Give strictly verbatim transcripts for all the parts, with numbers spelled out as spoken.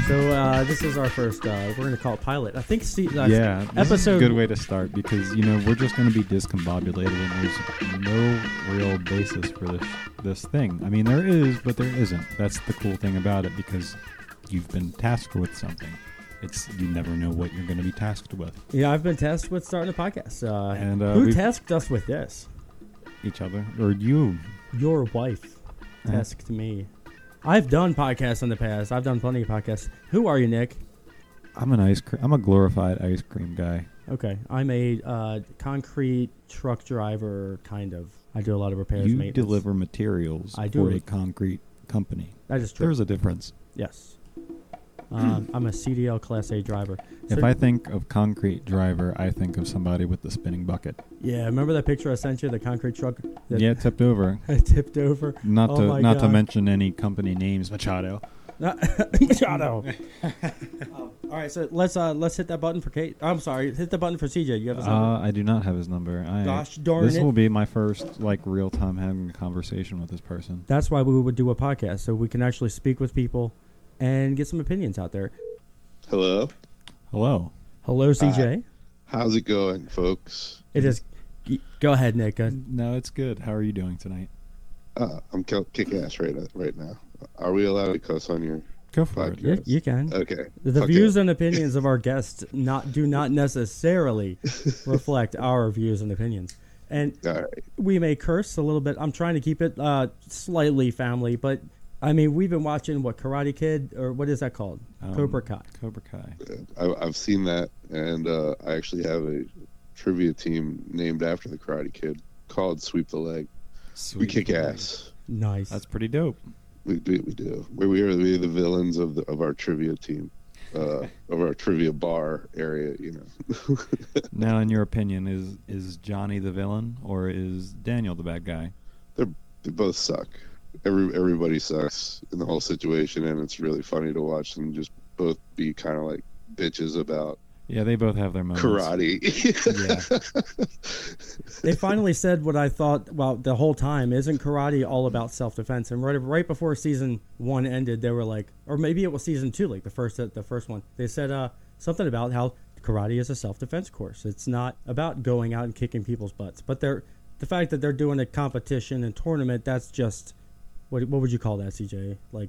So uh, this is our first. Uh, we're going to call it pilot. I think. See, uh, yeah, this episode. is a good way to start because you know we're just going to be discombobulated and there's no real basis for this this thing. I mean, there is, but there isn't. That's the cool thing about it because you've been tasked with something. It's you never know what you're going to be tasked with. Yeah, I've been tasked with starting a podcast. Uh, and uh, who tasked us with this? Each other or you? Your wife tasked uh, me. I've done podcasts in the past. I've done plenty of podcasts. Who are you, Nick? I'm an ice cream. I'm a glorified ice cream guy. Okay, I'm a uh, concrete truck driver, kind of. I do a lot of repairs. You maintenance. deliver materials I do. for a concrete company. That is true. There's a difference. Yes. Um, I'm a C D L Class A driver. So if I think of concrete driver, I think of somebody with the spinning bucket. Yeah, remember that picture I sent you, the concrete truck? That Yeah, tipped over. tipped over. Not oh to my not God. to mention any company names, Machado. Machado. um, all right, so let's uh, let's hit that button for Kate. I'm sorry, hit the button for C J. You have his number? Uh, I do not have his number. I, Gosh darn this it! This will be my first like real time having a conversation with this person. That's why we would do a podcast, so we can actually speak with people and get some opinions out there. Hello. Hello. Hello, C J. Uh, how's it going, folks? It is. Go ahead, Nick. Go ahead. No, it's good. How are you doing tonight? Uh, I'm kick ass right right now. Are we allowed to cuss on your Go for podcast? it. You, you can. Okay. The Fuck views it. and opinions of our guests not do not necessarily reflect our views and opinions. And All right. we may curse a little bit. I'm trying to keep it uh, slightly family, but I mean, we've been watching what Karate Kid or what is that called? Um, Cobra Kai. Cobra Kai. I, I've seen that, and uh, I actually have a trivia team named after the Karate Kid called Sweep the Leg. Sweet. We kick ass. Nice. That's pretty dope. We do. We do. We we are we are the villains of the of our trivia team, uh, of our trivia bar area. You know. Now, in your opinion, is is Johnny the villain or is Daniel the bad guy? They're they both suck. Every everybody sucks in the whole situation, and it's really funny to watch them just both be kind of like bitches about Yeah, they both have their moments. karate. Yeah. They finally said what I thought, well, the whole time. Isn't karate all about self-defense? And right, right before season one ended, they were like, or maybe it was season two, like the first the first one. They said uh, something about how karate is a self-defense course. It's not about going out and kicking people's butts. But they're the fact that they're doing a competition and tournament, that's just, what what would you call that, C J? Like,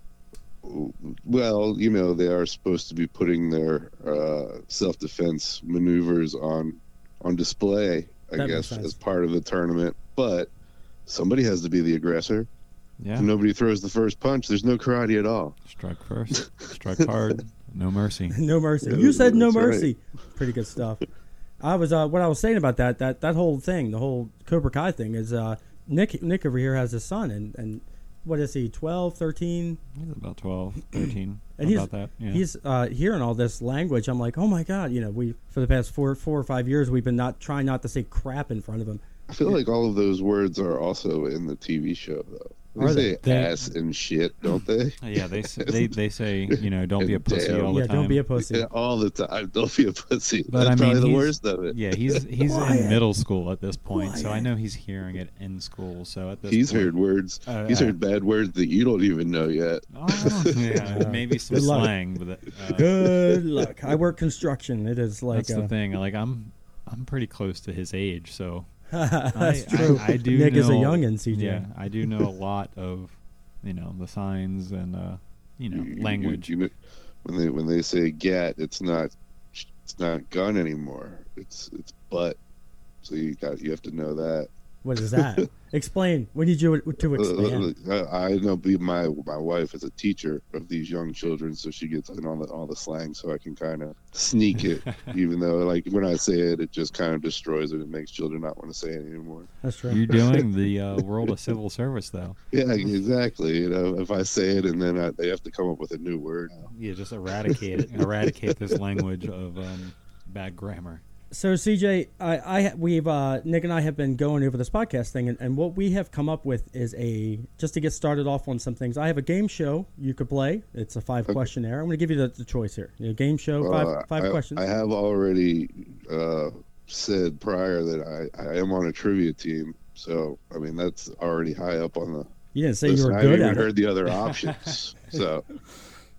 Well, you know, they are supposed to be putting their uh, self-defense maneuvers on on display, I That makes guess, sense. as part of the tournament. But somebody has to be the aggressor. Yeah. If nobody throws the first punch, there's no karate at all. Strike first. Strike hard. No mercy. no mercy. Yeah, You said no that's right. mercy. Pretty good stuff. I was uh, what I was saying about that that that whole thing, the whole Cobra Kai thing is uh, Nick Nick over here has a son and and what is he, twelve, thirteen? He's about twelve, thirteen. And he's about that. Yeah. he's uh, hearing all this language. I'm like, oh my god, you know, we for the past four four or five years we've been not trying not to say crap in front of him. I feel like all of those words are also in the T V show, though. They Are say they? ass and shit, don't they? yeah, they say, they they say, you know, don't be a pussy Damn. all the Yeah, time. don't be a pussy. Yeah, all the time. Don't be a pussy. But That's I mean, probably the he's- worst of it. Yeah, he's he's Quiet. in middle school at this point, so I Quiet. know he's hearing it in school. So at this He's point, heard words. Uh, He's uh, heard bad words that you don't even know yet. Oh, yeah, Uh, maybe some good luck. slang with it. Uh, Good luck. I work construction. It is like that's uh, the thing. Like I'm I'm pretty close to his age, so that's I, true. I, I do Nick know, is a youngin', C J. Yeah, I do know a lot of, you know, the signs and uh, you know, You- you- language. you know, when they when they say "gat," it's not it's not gun anymore. It's it's butt. So you got you have to know that. What is that? Explain. We need you to expand. Uh, I, I know be- my my wife is a teacher of these young children, so she gets in all the all the slang, so I can kind of sneak it, even though like when I say it, it just kind of destroys it. It makes children not want to say it anymore. That's true. You're doing the uh, world of civil service, though. Yeah, exactly. You know, if I say it and then I, they have to come up with a new word. Yeah, just eradicate it. Eradicate this language of um, bad grammar. So C J, I, I we've uh, Nick and I have been going over this podcast thing, and, and what we have come up with is a just to get started off on some things. I have a game show you could play. It's a five Okay. questionnaire. I'm going to give you the, the choice here. A game show, five Uh, five I, questions. I have already uh, said prior that I, I am on a trivia team, so I mean that's already high up on the. you didn't say list. you were I good haven't at even it. heard the other options, so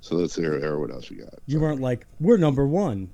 So let's hear, hear what else you got. You weren't like, we're number one.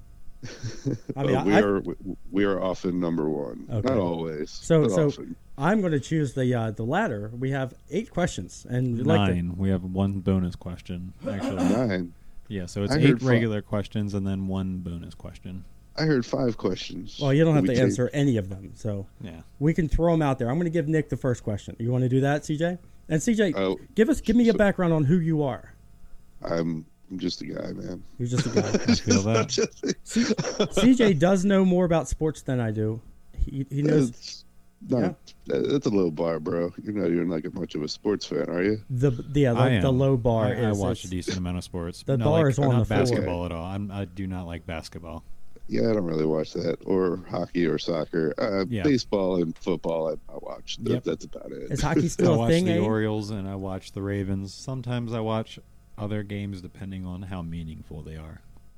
I mean, Uh, we I, are we are often number one. Okay. Not always. So but so often. I'm going to choose the uh, the latter. We have eight questions, and we'd like to, Nine. We have one bonus question, actually. Nine. Yeah, so it's I eight heard fi- regular questions and then one bonus question. I heard five questions. well, you don't have We to take- answer any of them, so Yeah. we can throw them out there. I'm going to give Nick the first question. You want to do that, C J? And C J, Oh, give us give me a so- background on who you are. I'm I'm just a guy, man. You're just a guy. I feel that. Just- C- CJ does know more about sports than I do. He he knows It's not, That's a low bar, bro. You're not even like much of a sports fan, are you? the yeah I the, am. the low bar I, I is watch a it's- decent amount of sports. the Not bar like, is on not the floor. basketball at all. I'm, I do not like basketball. Yeah, I don't really watch that, or hockey or soccer. Uh, Yeah. Baseball and football, I, I watch. That, Yep. That's about it. Is hockey I still a watch thing? the Abe? Orioles and I watch the Ravens. Sometimes I watch other games depending on how meaningful they are.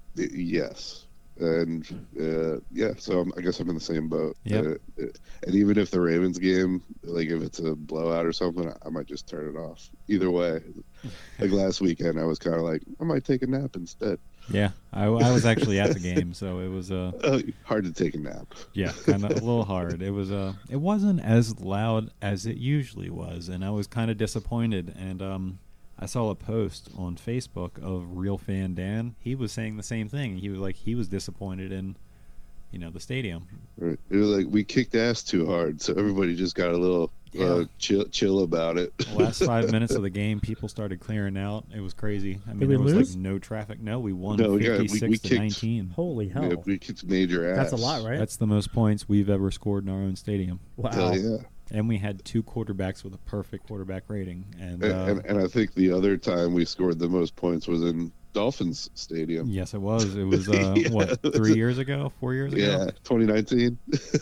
Yes, and uh, yeah. So I'm, I guess I'm in the same boat. Yep. Uh, uh, and even if the Ravens game, like if it's a blowout or something, I might just turn it off. Either way, like last weekend, I was kind of like, I might take a nap instead. Yeah, I, I was actually at the game, so it was uh, Uh, hard to take a nap. yeah, kind of a little hard. It was uh, it wasn't as loud as it usually was, and I was kind of disappointed. And um, I saw a post on Facebook of Real Fan Dan. He was saying the same thing. He was like he was disappointed in, you know, the stadium. Right. It was like we kicked ass too hard, so everybody just got a little uh, Yeah. chill, chill about it. The last five minutes of the game, people started clearing out. It was crazy. I mean, we there was lose? like no traffic. No, we won No, we got- we- fifty-six we to kicked- nineteen. Holy hell! Yeah, we kicked major ass. That's a lot, right? That's the most points we've ever scored in our own stadium. Wow. Hell yeah. And we had two quarterbacks with a perfect quarterback rating. And, And, uh, and, and I think the other time we scored the most points was in Dolphins Stadium. yes, it was. It was, uh, Yeah. what, three years ago? Four years Yeah, ago? twenty nineteen.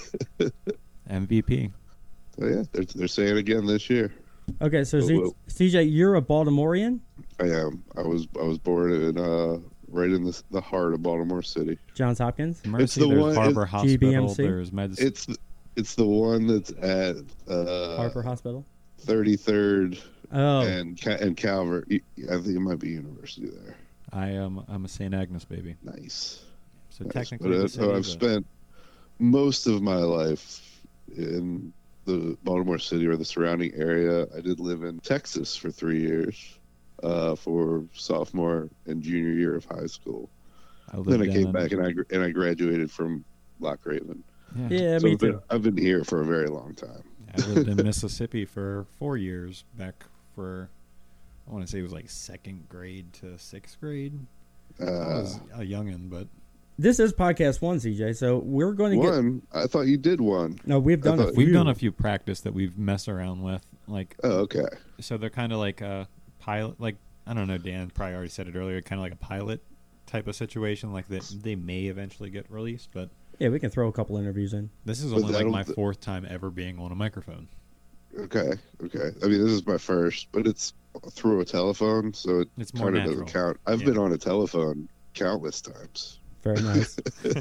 M V P. So yeah, they're, they're saying again this year. Okay, so Whoa, Z- whoa. C J, you're a Baltimorean. I am. I was I was born in uh right in the the heart of Baltimore City. Johns Hopkins. Mercy, the there's one- Harbor it's- Hospital, G B M C? there's Med It's it's the one that's at uh Harper Hospital. thirty-third Oh, and Ca- and Calvert. I think it might be University there. I am I'm a Saint Agnes baby. Nice. So Nice. technically, But, uh, the so city, I've but- spent most of my life in the Baltimore City or the surrounding area. I did live in Texas for three years, uh, for sophomore and junior year of high school. I lived Then I down came in- back and I gr- and I graduated from Lock Raven. Yeah. yeah, so me I've been, too. I've been here for a very long time. I lived in Mississippi for four years back for, I want to say it was like second grade to sixth grade. I Uh, was a youngin', but This is podcast one, C J. So we're going to get. one, I thought you did one. No, we've I done a thought- few. we've done a few practice that we've messed around with. Like, Oh, okay. so they're kind of like a pilot. Like, I don't know, Dan probably already said it earlier, kind of like a pilot type of situation. Like that they may eventually get released, but Yeah, we can throw a couple interviews in. this is But only like that'll- my fourth time ever being on a microphone. Okay. Okay. I mean, this is my first, but it's through a telephone, so it It's more kind of natural. doesn't count. I've Yeah. been on a telephone countless times. Very nice.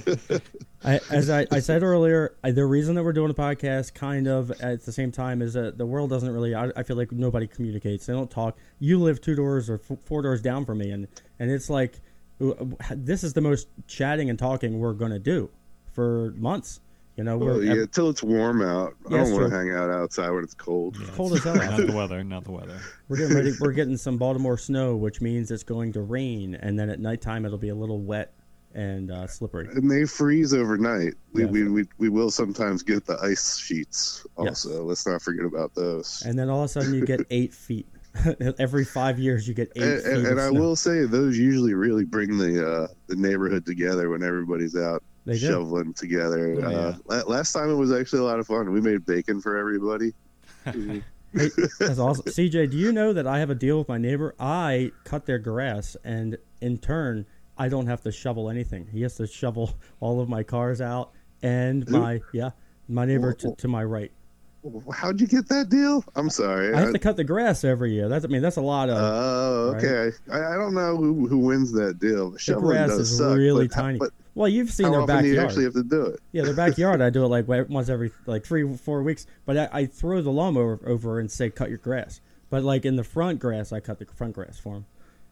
I, as I, I said earlier, I, the reason that we're doing a podcast, kind of at the same time, is that the world doesn't really. I, I feel like nobody communicates. They don't talk. You live two doors or f- four doors down from me, and and it's like uh, this is the most chatting and talking we're gonna do for months. You know, Well, we're yeah, till it's warm out. I Yeah, don't it's want to true. hang out outside when it's cold. Yeah, cold it's- as hell out Not the weather, not the weather. we're getting ready. We're getting some Baltimore snow, which means it's going to rain, and then at nighttime it'll be a little wet and uh, slippery. And they freeze overnight. We, Yes. we, we, we will sometimes get the ice sheets also. Yes. Let's not forget about those. And then all of a sudden you get eight feet. Every five years you get eight And, feet. and, of and I snow. will say those usually really bring the uh, the neighborhood together when everybody's out They do. shoveling together. Oh, uh, la- last time it was actually a lot of fun. We made bacon for everybody. Hey, that's awesome. C J, do you know that I have a deal with my neighbor? I cut their grass, and in turn, I don't have to shovel anything. He has to shovel all of my cars out, and Who? my yeah, my neighbor to, to my right. How'd you get that deal? I'm sorry. I have to cut the grass every year. That's I mean that's a lot of. Oh, okay. I, I don't know who, who wins that deal. the Shoveling grass does is suck, really but how- tiny. But Well, you've seen how their often do you backyard. actually have to do it? Yeah, their backyard. I do it like once every like three, four weeks. But I, I throw the lawnmower over and say cut your grass. But like in the front grass, I cut the front grass for him.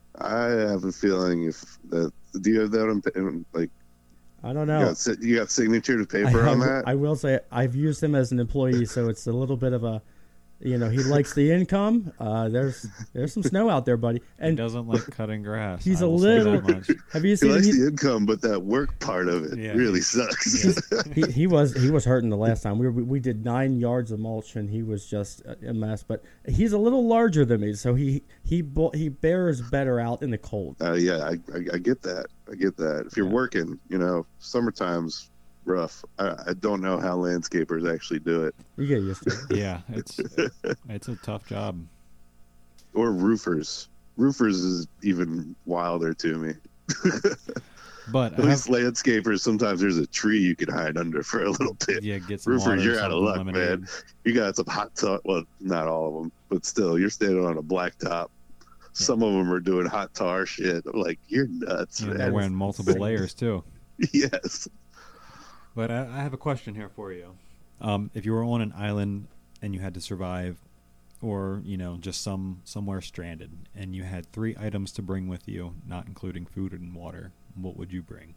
I have a feeling if that. Do you have that on in, like? I don't You know. got, si- you got signature to I, paper on I- that? I will say I've used him as an employee, so it's a little bit of a, you know, he likes the income. Uh, there's there's some snow out there, buddy. He And doesn't like cutting grass. he's I a will say little. that much. Have you he seen? likes He, the income, but that work part of it Yeah. really sucks. he, he was he was hurting the last time. We were, we did nine yards of mulch, and he was just a a mess. But he's a little larger than me, so he he bo- he bears better out in the cold. uh, yeah, I, I, I get that. I get that. If you're Yeah. working, you know, summertime's rough. I, I don't know how landscapers actually do it, You get used to it. Yeah, it's it's a tough job. or roofers. Roofers is even wilder to me. But At I have, least landscapers, sometimes there's a tree you can hide under for a little bit. yeah, get some Roofers, water, you're out of something, luck, lemonade. man. You got some hot tar. Well, not all of them, but still, you're standing on a blacktop. Some of them are doing hot tar shit. I'm like, you're nuts, Yeah, man. they're wearing multiple layers too. Yes. But I, I have a question here for you. Um, if you were on an island and you had to survive, or you know, just some somewhere stranded, and you had three items to bring with you, not including food and water, what would you bring?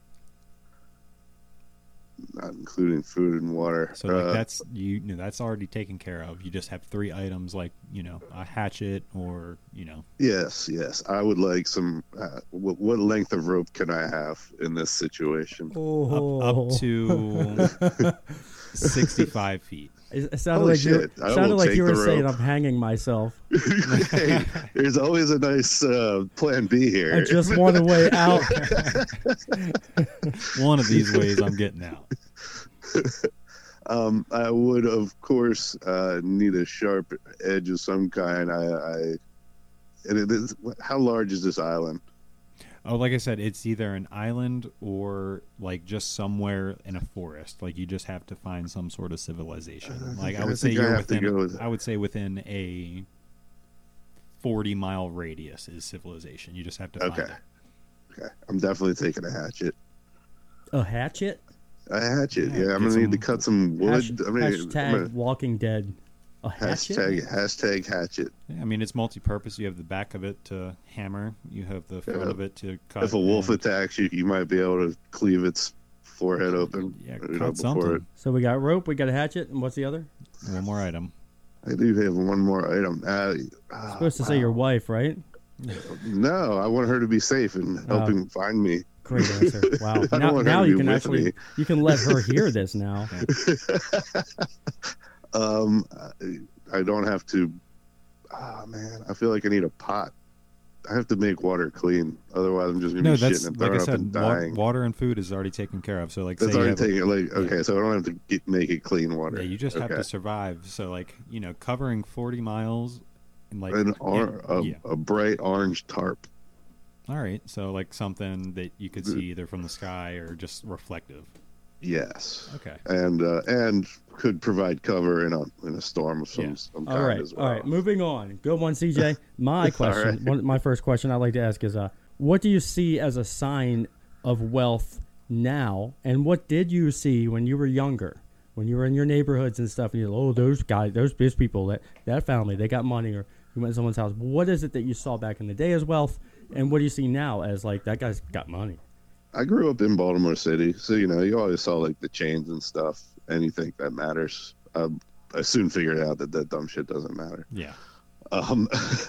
Not including food and water. So like Uh, that's you, you know that's already taken care of. You just have three items, like you know a hatchet, or you know Yes, yes. I would like some. Uh, what, what length of rope can I have in this situation? up, Oh, up to sixty-five feet. It it sounded Holy like you. shit, I Sounded will like take you were the saying rope. I'm hanging myself. Hey, there's always a nice uh, plan B here. I just want a way out. One of these ways, I'm getting out. um, I would, of course, uh, need a sharp edge of some kind. I, I and it is. How large is this island? Oh, like I said, it's either an island or like just somewhere in a forest. Like you just have to find some sort of civilization. I Like think- I I would say think I you're have to within. go with- I would say within a forty mile radius is civilization. You just have to find Okay. it. Okay, I'm definitely taking a hatchet. A hatchet. A hatchet. Yeah, Yeah, I'm get gonna need to some- cut some wood. Hash, I mean, hashtag I'm gonna- Walking Dead. A hatchet. hashtag hashtag hatchet. Yeah, I mean, it's multi-purpose. You have the back of it to hammer. You have the front Yeah. of it to cut. If a wolf and- attacks you, you might be able to cleave its forehead open. yeah, you know, cut before something. it- So we got rope. We got a hatchet, and what's the other? One more item. I do have one more item. Uh, ah, Supposed to say wow. your wife, right? No, I want her to be safe and Oh. helping find me. Great answer. Wow. I don't Now, want her now to you be can with actually me. you can let her hear this now. um, I, I don't have to. Ah, man, I feel like I need a pot. I have to make water clean, otherwise I'm just gonna No, be that's shitting and like throwing I up said. and Wa- dying. water and food is already taken care of. So like, That's say you already have a- taken. Like, okay, so I don't have to get, make it clean water. Yeah, you just have Okay. to survive. So like, you know, covering forty miles and like An yeah, or, a, yeah. a bright orange tarp. All right. So like something that you could see either from the sky or just reflective. Yes, Okay. and uh, and could provide cover in a in a storm of some, Yeah. some All kind right. as well. All right. Moving on. Good one, C J. My question. right. one, my first question I'd like to ask is, uh, what do you see as a sign of wealth now, and what did you see when you were younger, when you were in your neighborhoods and stuff, and you're like, oh, those guys, those those people, that that family, they got money, or you went to someone's house. What is it that you saw back in the day as wealth, and what do you see now as like that guy's got money? I grew up in Baltimore City, so you know you always saw like the chains and stuff, and you think that matters. Um, I soon figured out that that dumb shit doesn't matter. Yeah. Um,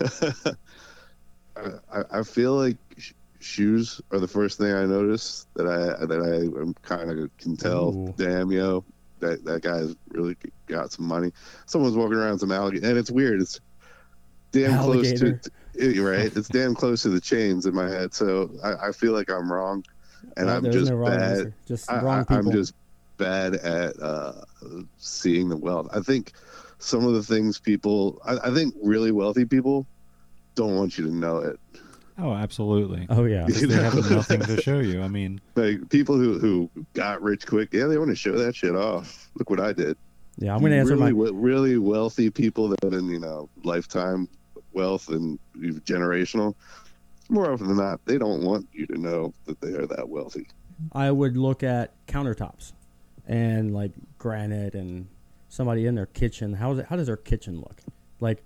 I, I feel like sh- shoes are the first thing I notice that I that I am kind of can tell. Ooh. Damn, yo, that that guy's really got some money. Someone's walking around some alligator, and it's weird. It's damn Alligator. close to it, right. It's damn close to the chains in my head, so I, I feel like I'm wrong, and Uh, I'm there's just no wrong bad. answer. Just I, wrong I, people. I'm just bad at uh, seeing the wealth. I think some of the things people, I, I think really wealthy people don't want you to know it. Oh, absolutely. oh yeah. You They have know? nothing to show you. I mean, Like people who, who got rich quick, yeah, they want to show that shit off. Look what I did. Yeah. I'm gonna answer really, my. we- really wealthy people that in you know lifetime wealth and generational. More often than not, they don't want you to know that they are that wealthy. I would look at countertops and like granite and somebody in their kitchen. How is it, how does their kitchen look? Like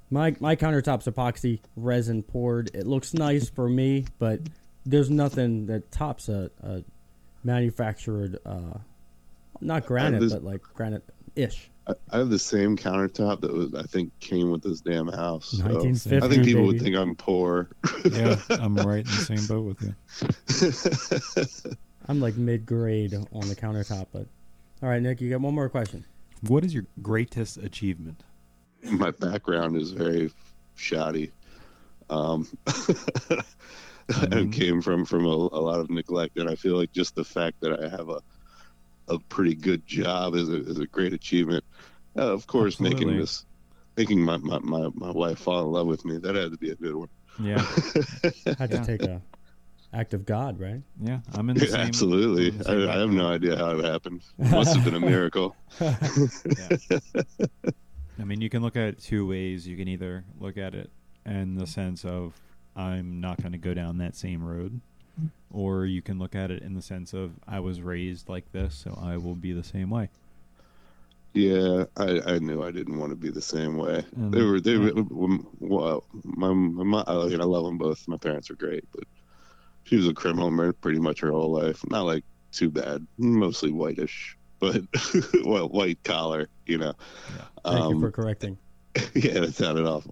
My my countertop's epoxy resin poured. It looks nice for me, but there's nothing that tops a, a manufactured, uh, not granite, this- but like granite-ish. I, I have the same countertop that was I think came with this damn house. So nineteen fifty, I think people baby. would think I'm poor. Yeah, I'm right in the same boat with you. I'm like mid-grade on the countertop, but all right, Nick, you got one more question. What is your greatest achievement? My background is very shoddy. Um, Mhm. It came from from a, a lot of neglect, and I feel like just the fact that I have a a pretty good job is a, is a great achievement. Uh, of course, making Absolutely. this, making my, my, my, my wife fall in love with me, that had to be a good one. Yeah, Had to Yeah. take a act of God, right? yeah, I'm in the same. Absolutely. I'm in the same I, I have no idea how it happened. It must have been a miracle. Yeah. I mean, you can look at it two ways. You can either look at it in the sense of I'm not going to go down that same road, or you can look at it in the sense of I was raised like this, so I will be the same way. Yeah, I, I knew I didn't want to be the same way. And- They were, they yeah. were, well, my, my, mom- I mean, I love them both. My parents are great, but she was a criminal mer- pretty much her whole life. Not like too bad, mostly whitish, but well, white collar, you know. Thank Um, you for correcting. yeah, that sounded awful.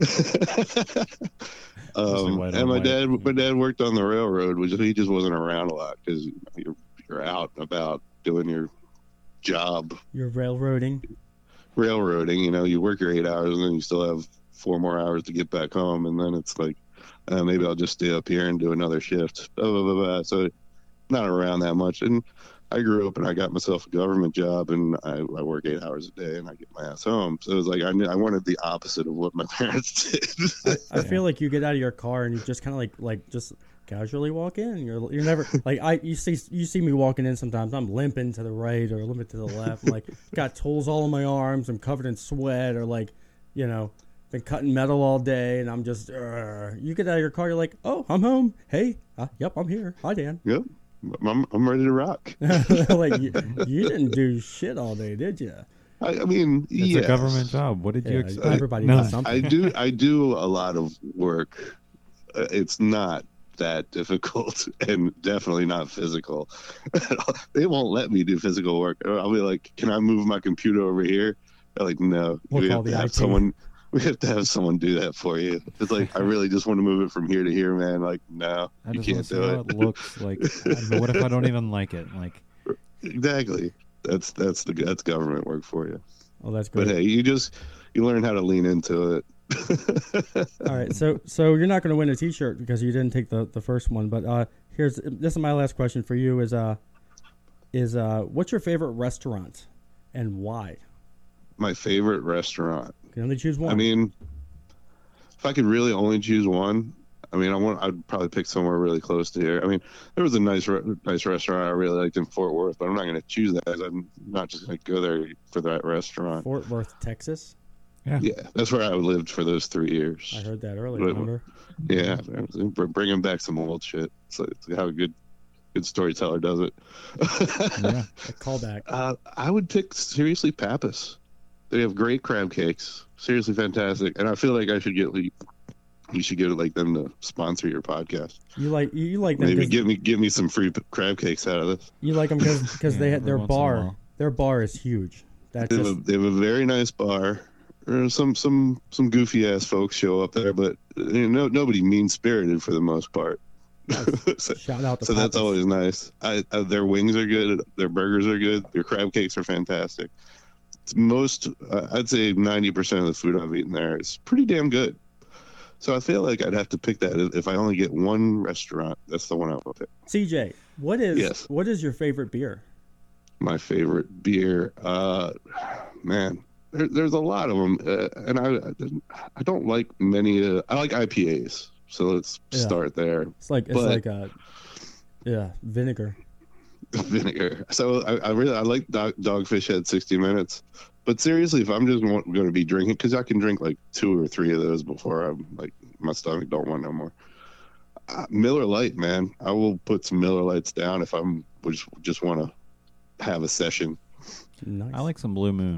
Mostly um, white and on my white, dad, yeah. my dad worked on the railroad, which he just wasn't around a lot because you're you're out and about doing your job, You're railroading. railroading. You know, you work your eight hours and then you still have four more hours to get back home, and then it's like uh, maybe I'll just stay up here and do another shift. Blah, blah, blah, blah. So not around that much. And I grew up and I got myself a government job, and I, I work eight hours a day and I get my ass home. So it was like I knew, I wanted the opposite of what my parents did. I feel like you get out of your car and you just kind of like like just casually walk in. You're you're never like I you see you see me walking in sometimes. I'm limping to the right or limping to the left. I'm like got tools all in my arms. I'm covered in sweat or like you know been cutting metal all day and I'm just. Uh, you get out of your car. You're like, oh, I'm home. Hey, uh, yep, I'm here. Hi, Dan. Yep, I'm I'm ready to rock. like you, you didn't do shit all day, did you? I, I mean, It's yes. a government job. What did you Yeah, expect? everybody No. does something. I do I do a lot of work. Uh, It's not that difficult and definitely not physical. They won't let me do physical work. I'll be like, "Can I move my computer over here?" They're like, "No, We'll we call have to the have I T." someone. We have to have someone do that for you." It's like, I really just want to move it from here to here, man. Like, no, I you just can't want to see do how it. it looks like. I mean, what if I don't even like it? Like, Exactly. That's that's the that's government work for you. Oh, that's great. But hey, you just you learn how to lean into it. All right, so so you're not going to win a T-shirt because you didn't take the, the first one. But uh, here's this is my last question for you: is uh is uh what's your favorite restaurant and why? My favorite restaurant. You can only choose one. I mean, if I could really only choose one, I mean, I want I'd probably pick somewhere really close to here. I mean, there was a nice re- nice restaurant I really liked in Fort Worth, but I'm not going to choose that. 'Cause I'm not just going to go there for that restaurant. Fort Worth, Texas. Yeah, that's where I lived for those three years. I heard that earlier. Wait, Remember? Yeah, we're bringing back some old shit. It's, like, it's how a good good storyteller does it. yeah. A callback. Uh, I would pick seriously Pappas. They have great crab cakes, seriously fantastic, and I feel like I should get like, you should get like them to sponsor your podcast. You like you, you like them Maybe 'cause- give me give me some free p- crab cakes out of this. you like them because they Yeah, had their every once in a bar while. their bar is huge. That's They have, just a, they have a very nice bar. Uh, Some some some goofy ass folks show up there, but you know, nobody mean spirited for the most part. so shout out to so that's Pappas. always nice. I, uh, their wings are good. Their burgers are good. Their crab cakes are fantastic. It's most, uh, I'd say ninety percent of the food I've eaten there is pretty damn good. So I feel like I'd have to pick that. If I only get one restaurant, that's the one I would pick. C J, what is Yes. what is your favorite beer? My favorite beer, uh, man, there, there's a lot of them, uh, and I I don't like many. Uh, I like I P As, so let's Yeah. start there. It's like it's But- like uh yeah, vinegar. Vinegar. So I, I really I like Dog, Dogfish Head sixty minutes, but seriously, if I'm just going to be drinking, because I can drink like two or three of those before I'm like my stomach don't want no more. Uh, Miller Lite, man, I will put some Miller Lights down if I'm just just want to have a session. Nice. I like some Blue Moon.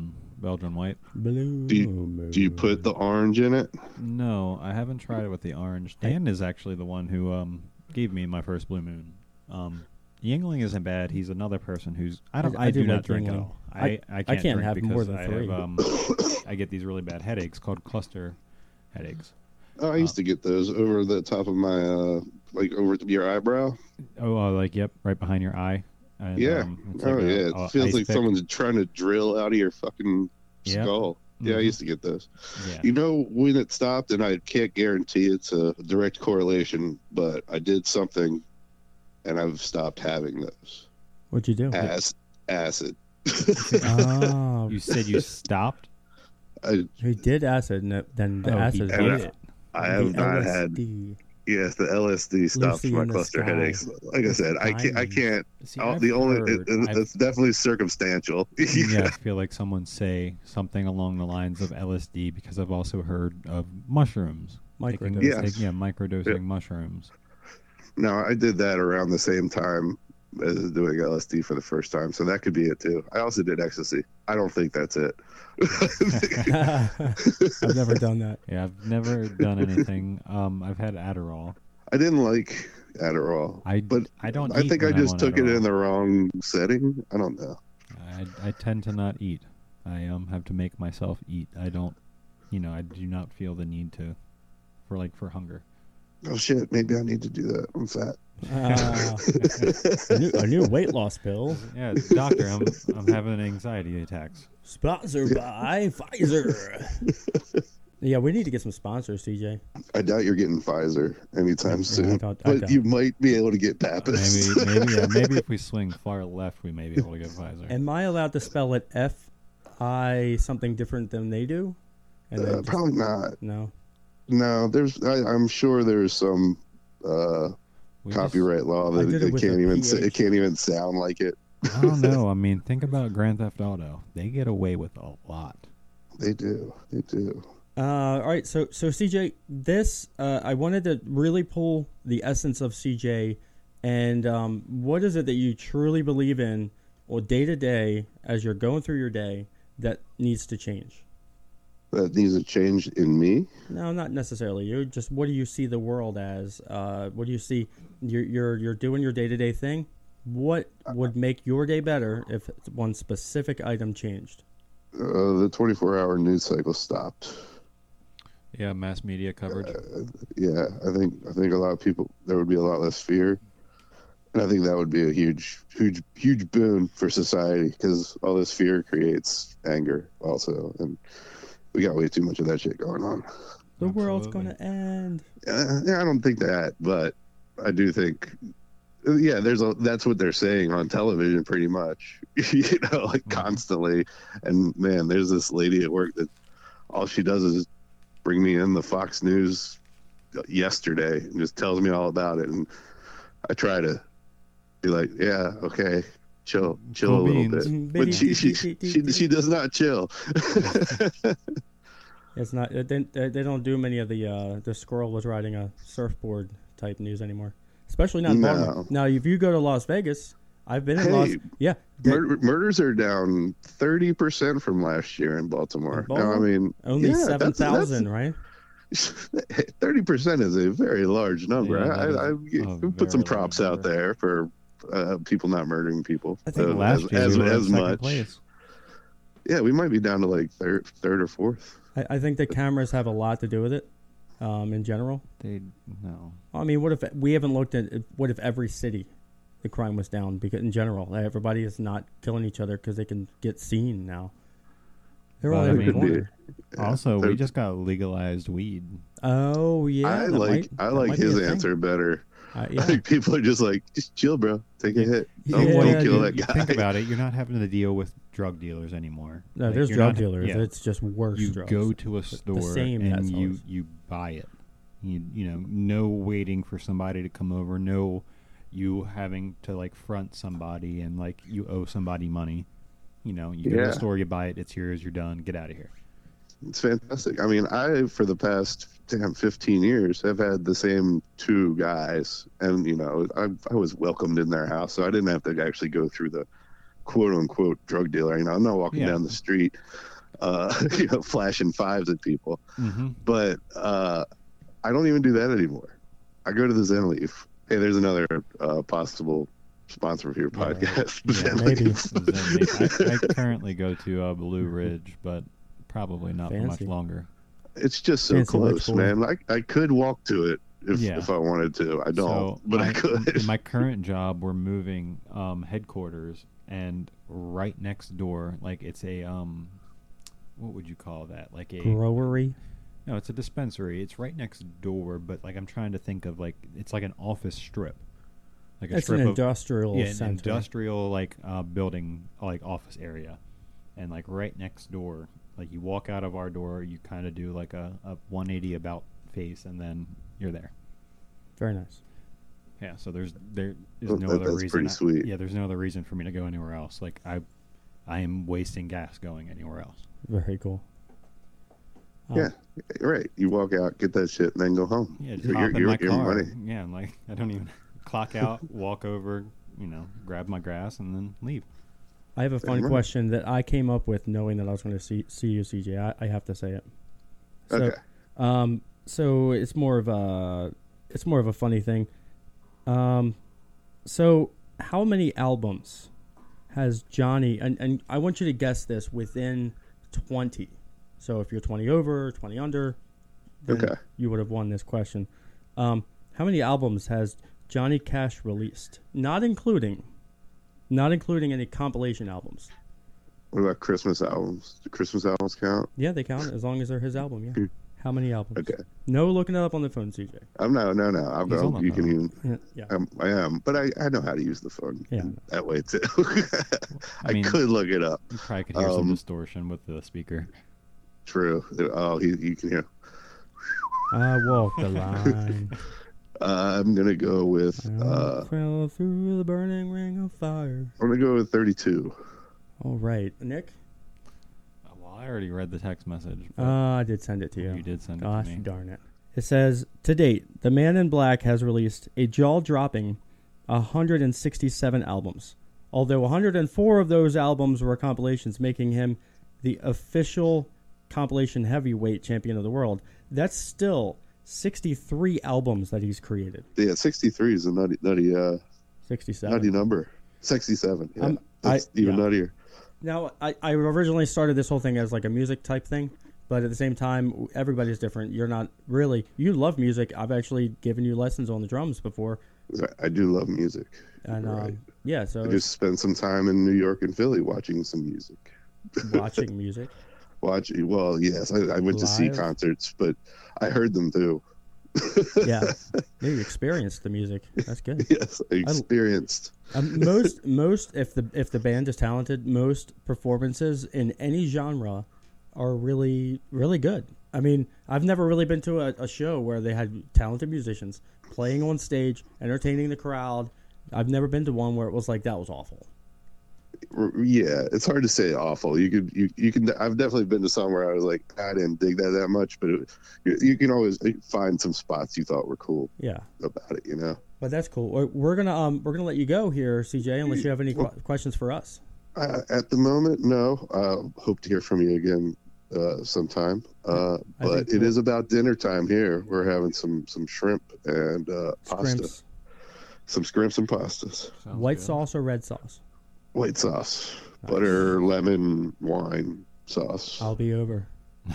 Belgian white. Blue Do you, moon. do you put the orange in it? No, I haven't tried it with the orange. Dan is actually the one who um gave me my first Blue Moon. Um, Yingling isn't bad. He's another person who's I don't I- I, I do do not like drink at Yuengling. all. I, I- I I can't, can't drink have because more than I three. Have, um, I get these really bad headaches called cluster headaches. Oh, I used to get those over the top of my, uh, like over your eyebrow. Oh, uh, like yep, right behind your eye. And, Yeah. um, it's Oh, like a- yeah. It a feels ice like pick. someone's trying to drill out of your fucking Yep. skull. Yeah, I Mhm. used to get those. Yeah. You know when it stopped, and I can't guarantee it's a direct correlation, but I did something, and I've stopped having those. What'd you do? Ac- acid. Oh, You said you stopped. I, he did acid, and it- then the Oh, he acid did And hit it. I have the not had. L S D. Yes, the L S D stops Lucy my in the cluster sky. headaches. Like I said, I can't. I Diamonds. can't. See, oh, I've the only heard- it, I've- it's definitely circumstantial. yeah, I feel like someone say something along the lines of L S D because I've also heard of mushrooms. Taking those- Microdosing. Yes. take- yeah, microdosing Yeah. mushrooms. No, I did that around the same time as doing L S D for the first time, so that could be it too. I also did ecstasy. I don't think that's it. I've never done that. Yeah, I've never done anything. Um, I've had Adderall. I didn't like Adderall, I but I don't. I eat think I when just I'm on took it Adderall. in the wrong setting. I don't know. I, I tend to not eat. I um have to make myself eat. I don't, you know, I do not feel the need to, for like for hunger. Oh shit! Maybe I need to do that. I'm fat. Uh, a, new, a new weight loss pill. Yeah, doctor, I'm I'm having anxiety attacks. Sponsored by Pfizer. Yeah, we need to get some sponsors, C J. I doubt you're getting Pfizer anytime Yeah, soon, I don't- I but don't. you might be able to get Pappas. Maybe maybe yeah, maybe if we swing far left, we may be able to get Pfizer. Am I allowed to spell it F I something different than they do? And then uh, just- probably not. no. No, there's. I, I'm sure there's some uh, We just- copyright law I that did it it with can't a even. sa- P H. It can't even sound like it. I don't know. I mean, think about Grand Theft Auto. They get away with a lot. They do. They do. Uh, all right, so so C J, this uh, I wanted to really pull the essence of C J, and um, what is it that you truly believe in, or day to day as you're going through your day, that needs to change? That needs a change in me. No, not necessarily. You just what do you see the world as? Uh, what do you see? You're you're you're doing your day to day thing. What would make your day better if one specific item changed? Uh, the twenty-four hour news cycle stopped. Yeah, mass media coverage. Uh, yeah, I think I think a lot of people there would be a lot less fear, and I think that would be a huge, huge, huge boon for society because all this fear creates anger also, and we got way too much of that shit going on. The world's Absolutely. gonna end. Uh, yeah, I don't think that, but I do think, yeah, there's a that's what they're saying on television pretty much, you know, like constantly. And man, there's this lady at work that all she does is bring me in the Fox News yesterday and just tells me all about it, and I try to be like, yeah, okay, chill, chill Cool a little beans. bit, but she she she, she does not chill. It's not. They, they they don't do many of the uh, the squirrel was riding a surfboard type news anymore. Especially not in No. Baltimore. Now, if you go to Las Vegas, I've been in Hey, Las. Yeah, they- Mur- murders are down thirty percent from last year in Baltimore. In Baltimore? Now, I mean, only yeah, seven that's- that's- thousand, right? thirty percent is a very large number. Yeah, I, that I, is I a would put some very props large out number. there for uh, people not murdering people. I think uh, last as, year as, we were in as second much. place. Yeah, we might be down to like third, third or fourth. I, I think the cameras have a lot to do with it. Um, in general, They no. I mean, what if we haven't looked at what if every city the crime was down because in general everybody is not killing each other because they can get seen now. They're all Well, I every mean- corner. Yeah, Also, they're- we just got legalized weed. Oh yeah, I that like might- I that like might be his a thing. answer better. Uh, yeah. Like people are just like, just chill, bro. Take a Yeah. hit. Don't, Yeah, don't yeah, kill you- that You guy. think about it, you're not having to deal with drug dealers anymore. No, Like, there's you're drug not- dealers. yeah. It's just worse You drugs. go to a The- the store same, that's and you always- you buy it. You you know, no waiting for somebody to come over. No, you having to like front somebody and like you owe somebody money. You know, you go to Yeah. the store, you buy it, it's yours, you're done, get out of here. It's fantastic. I mean, I for the past damn fifteen years have had the same two guys, and you know, I I was welcomed in their house, so I didn't have to actually go through the quote unquote drug dealer. You know, I'm not walking Yeah. down the street uh, you know, flashing fives at people. Mm-hmm. But uh, I don't even do that anymore. I go to the Zen Leaf. Hey, there's another uh, possible sponsor for your Yeah, podcast. yeah, Zen maybe. Leaf. I, I currently go to uh, Blue Ridge, but probably not for much Fancy. longer. It's just so Fancy close, rich boy. man. Like I could walk to it if Yeah. if I wanted to. I don't, So but my, I could. In my current job, we're moving um, headquarters, and right next door, like it's a um, what would you call that? Like a Growery. no, it's a dispensary. It's right next door, but like I'm trying to think of like it's like an office strip, like a It's strip an of industrial yeah, an center. industrial like uh, building, like office area, and like right next door, like you walk out of our door, you kind of do like a, a one eighty about face, and then you're there. Very nice. Yeah, so there's there is Well, no that- other that's reason. pretty sweet. Yeah, there's no other reason for me to go anywhere else. Like I, I am wasting gas going anywhere else. Very cool. Um, Yeah, right. You walk out, get that shit, and then go home. Yeah, just You're- hop in you're- my you're car. money. Yeah, and like I don't even clock out, walk over, you know, grab my grass, and then leave. I have a fun Right. question that I came up with knowing that I was going to see, see you, C J. I, I have to say it. So, Okay. Um, so it's more of a, it's more of a funny thing. Um, so how many albums has Johnny? And, and I want you to guess this within twenty. So if you're twenty over, twenty under, then Okay. you would have won this question. Um, how many albums has Johnny Cash released? Not including, not including any compilation albums. What about Christmas albums? Do Christmas albums count? Yeah, they count as long as they're his album. Yeah. How many albums? Okay. No looking it up on the phone, C J. I'm no, no, no. I'm, He's on I'm, the you can phone. even. Yeah. I'm, I am, but I, I know how to use the phone Yeah. that way too. I I, mean- could look it up. You probably could hear some Um, distortion with the speaker. True. Oh, he, you can hear. I walk the line. Uh, I'm gonna go with. I Uh, fell through the burning ring of fire. I'm gonna go with thirty-two. All right, Nick. Well, I already read the text message. but Uh, I did send it to you. you did send it Gosh to me. darn it. It says, to date, the Man in Black has released a jaw-dropping one hundred sixty-seven albums. Although one hundred four of those albums were compilations, making him the official compilation heavyweight champion of the world. That's still sixty-three albums that he's created. Yeah, sixty-three is a nutty, nutty, uh, sixty-seven. nutty number. sixty-seven. Yeah, Um, that's I- even yeah. nuttier. Now, I, I originally started this whole thing as like a music type thing, but at the same time, everybody's different. You're not really, you love music. I've actually given you lessons on the drums before. I do love music. And Right. um, yeah, so I just spent some time in New York and Philly watching some music. watching music. Watching, well, yes, I, I went to see Live? concerts, but I heard them too. Yeah, you experienced the music. That's good. Yes, I experienced. Um, most, most, if the if the band is talented, most performances in any genre are really, really good. I mean, I've never really been to a, a show where they had talented musicians playing on stage, entertaining the crowd. I've never been to one where it was like, that was awful. Yeah, it's hard to say awful. You could, you, you can. I've definitely been to some where I was like, I didn't dig that that much, but it, you, you can always find some spots you thought were cool Yeah, about it. You know. but that's cool. We're, we're gonna um we're gonna let you go here, C J, unless you have any qu- questions for us. Uh, at the moment, no. Uh, hope to hear from you again uh, sometime. Uh, I but think it we'll- is about dinner time here. We're having some some shrimp and uh, pasta, Scrimps, some scrimps and pastas, Sounds white good. sauce or red sauce? white sauce, Nice. butter, lemon, wine sauce. I'll be over.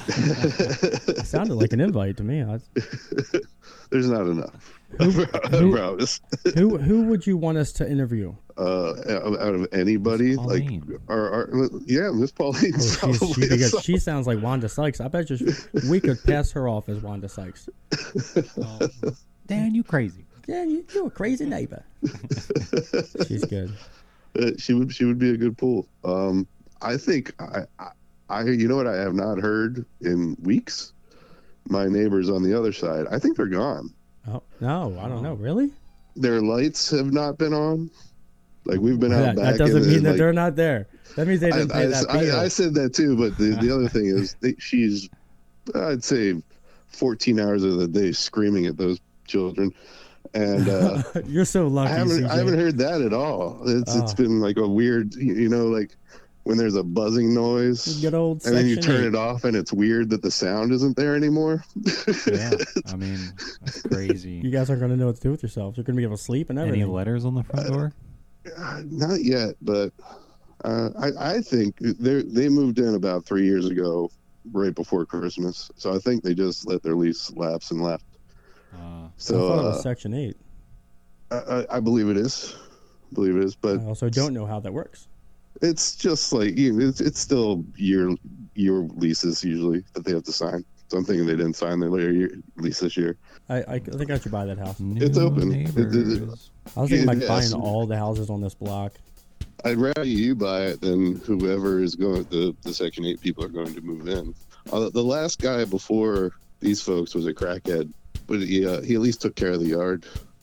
It sounded like an invite to me. I, There's not enough. Who- I who- promise. who who would you want us to interview? Uh, out of anybody, Miss like, Pauline. or, or yeah, Miss Pauline. Oh, she's, she, because she sounds like Wanda Sykes. I bet you we could pass her off as Wanda Sykes. Oh, Dan, you crazy. Yeah, you, you're a crazy neighbor. She's good. Uh, she would she would be a good pool. Um, I think I, I I you know what I have not heard in weeks. My neighbors on the other side. I think they're gone. Oh no, I don't know. Really? Their lights have not been on. Like we've been out That, back. that doesn't and, mean and, that like, they're not there. That means they I, didn't pay I, that I, bill. I said that too, but the, the other thing is they, she's I'd say fourteen hours of the day screaming at those children. And uh, You're so lucky. I haven't C J. I haven't heard that at all. It's it's Oh. been like a weird, you know, like when there's a buzzing noise, Good old and then you Section turn eight. it off, and it's weird that the sound isn't there anymore. Yeah, I mean, that's crazy. You guys aren't going to know what to do with yourselves. You're going to be able to sleep and everything. Any letters on the front door? Uh, not yet, but uh, I, I think they they moved in about three years ago, right before Christmas. So I think they just let their lease lapse and left. Uh, So I thought it was uh, Section eight. I, I, I believe it is. I believe it is, but I also don't know how that works. it's just like you know, it's it's still year year leases usually that they have to sign. So I'm thinking they didn't sign their year lease this year. I, I, I think I should buy that house. It's new open. It- it- neighbors. I was thinking about Yes. buying all the houses on this block. I'd rather you buy it than whoever is going. The the Section Eight people are going to move in. Uh, the last guy before these folks was a crackhead, but he uh, he at least took care of the yard.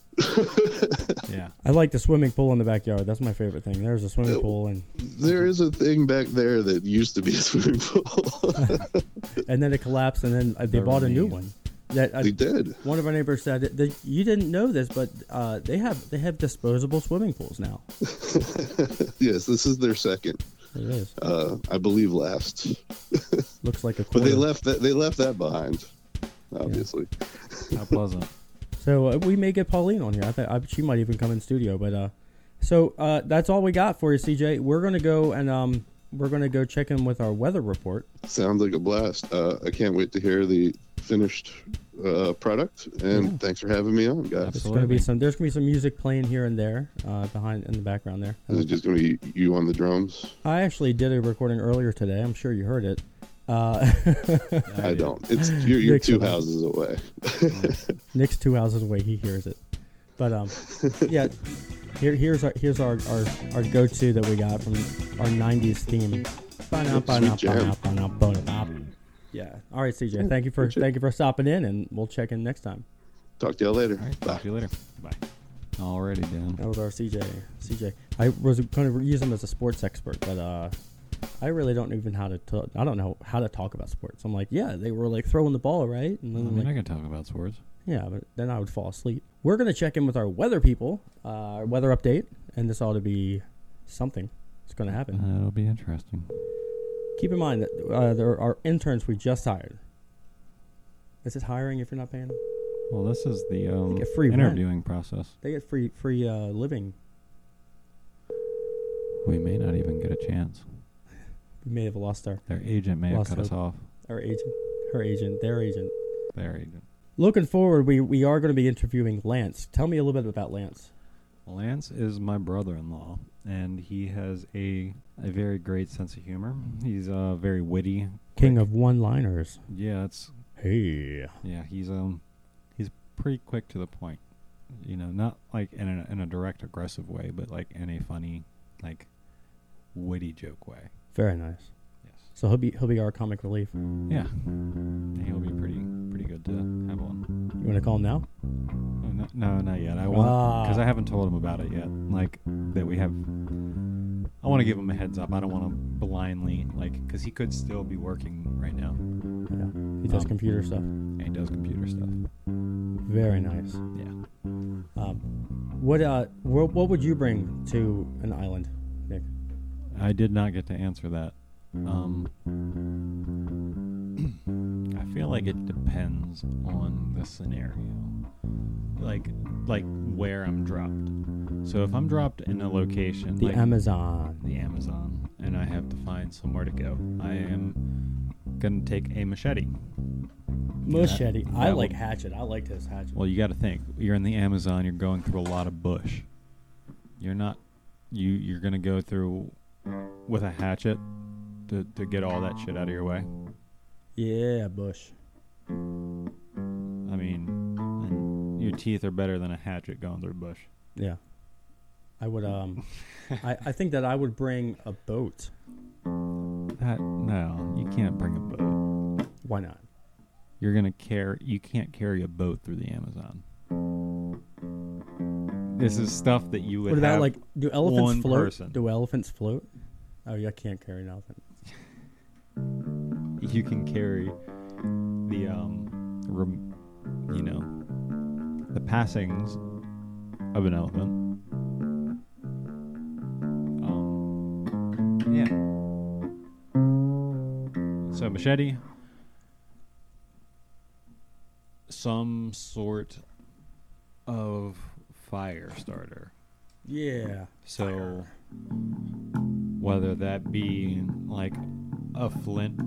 Yeah. I like the swimming pool in the backyard. That's my favorite thing. There's a swimming pool, and There is a thing back there that used to be a swimming pool. and then it collapsed, and then uh, they The bought a new remains. one. That uh, They did. one of our neighbors said that, that you didn't know this, but uh, they have they have disposable swimming pools now. Yes, this is their second. It is. Uh, I believe last, Looks like a but quarter. they left that they left that behind. Obviously, How pleasant. So uh, we may get Pauline on here. I think I, she might even come in studio. But uh, so uh, that's all we got for you, C J. We're gonna go and um, we're gonna go check in with our weather report. sounds like a blast. Uh, I can't wait to hear the finished uh, product. And Yeah. thanks for having me on, guys. It's gonna be Absolutely. some. There's gonna be some music playing here and there uh, behind in the background there. Is it just going to be you on the drums? I actually did a recording earlier today. I'm sure you heard it. Uh, I did. don't. It's you're, you're Nick's two about- houses away. Nick's two houses away. He hears it. But um, yeah. Here, here's our here's our, our, our go to that we got from our nineties theme. Sweet jam. Yeah. All right, C J. Thank you for Good shit. thank you for stopping in, and we'll check in next time. Talk to y'all later. All right. Bye. Talk to you later. Bye. Already, Dan. That was our C J. C J. I was going to use him as a sports expert, but uh, I really don't even how to talk. I don't know how to talk about sports. I'm like, yeah, they were like throwing the ball, right? And I then mean, like, I can talk about sports. yeah, but then I would fall asleep. We're going to check in with our weather people, uh, our weather update, and this ought to be something. It's going to happen. That'll be interesting. Keep in mind that uh, there are interns we just hired. Is it hiring if you're not paying them? Well, this is the um, get free rent. interviewing process. They get free free uh, living. We may not even get a chance. We may have lost our, Their agent may have Lost cut us hope. off. our agent, her agent, their agent. Their agent. Looking forward, we, we are going to be interviewing Lance. Tell me a little bit about Lance. Lance is my brother-in-law, and he has a a very great sense of humor. He's uh very witty. King quick. of one-liners. Yeah, it's Hey. yeah. He's um he's pretty quick to the point. You know, not like in a in a direct aggressive way, but like in a funny, like witty joke way. Very nice. Yes. So he'll be he'll be our comic relief. Yeah. He'll be pretty pretty good to have on. You want to call him now? Oh, no, no, not yet. I want because Ah. I haven't told him about it yet. Like that we have. I want to give him a heads up. I don't want to blindly like because he could still be working right now. Yeah. He does Um, computer stuff. And he does computer stuff. Very nice. Yeah. Um, what uh what, what would you bring to an island, Nick? I did not get to answer that. Um, I feel like it depends on the scenario, like like where I'm dropped. So if I'm dropped in a location, The like Amazon. the Amazon, and I have to find somewhere to go, I am gonna take a machete. Machete. That- I that like would- hatchet. I liked his hatchet. Well, you got to think. You're in the Amazon. You're going through a lot of bush. You're not. You you're gonna go through with a hatchet to to get all that shit out of your way. Yeah, Bush. I mean, and your teeth are better than a hatchet going through bush. Yeah. I would um I, I think that I would bring a boat. That no, you can't bring a boat. Why not? You're gonna carry. You can't carry a boat through the Amazon. This is stuff that you would. What about have like do elephants one float? person. Do elephants float? Oh, yeah, I can't carry an elephant. You can carry the um, rem, you know, the passings of an elephant. Um, yeah, So machete, some sort of fire starter. Yeah. So whether that be like a flint,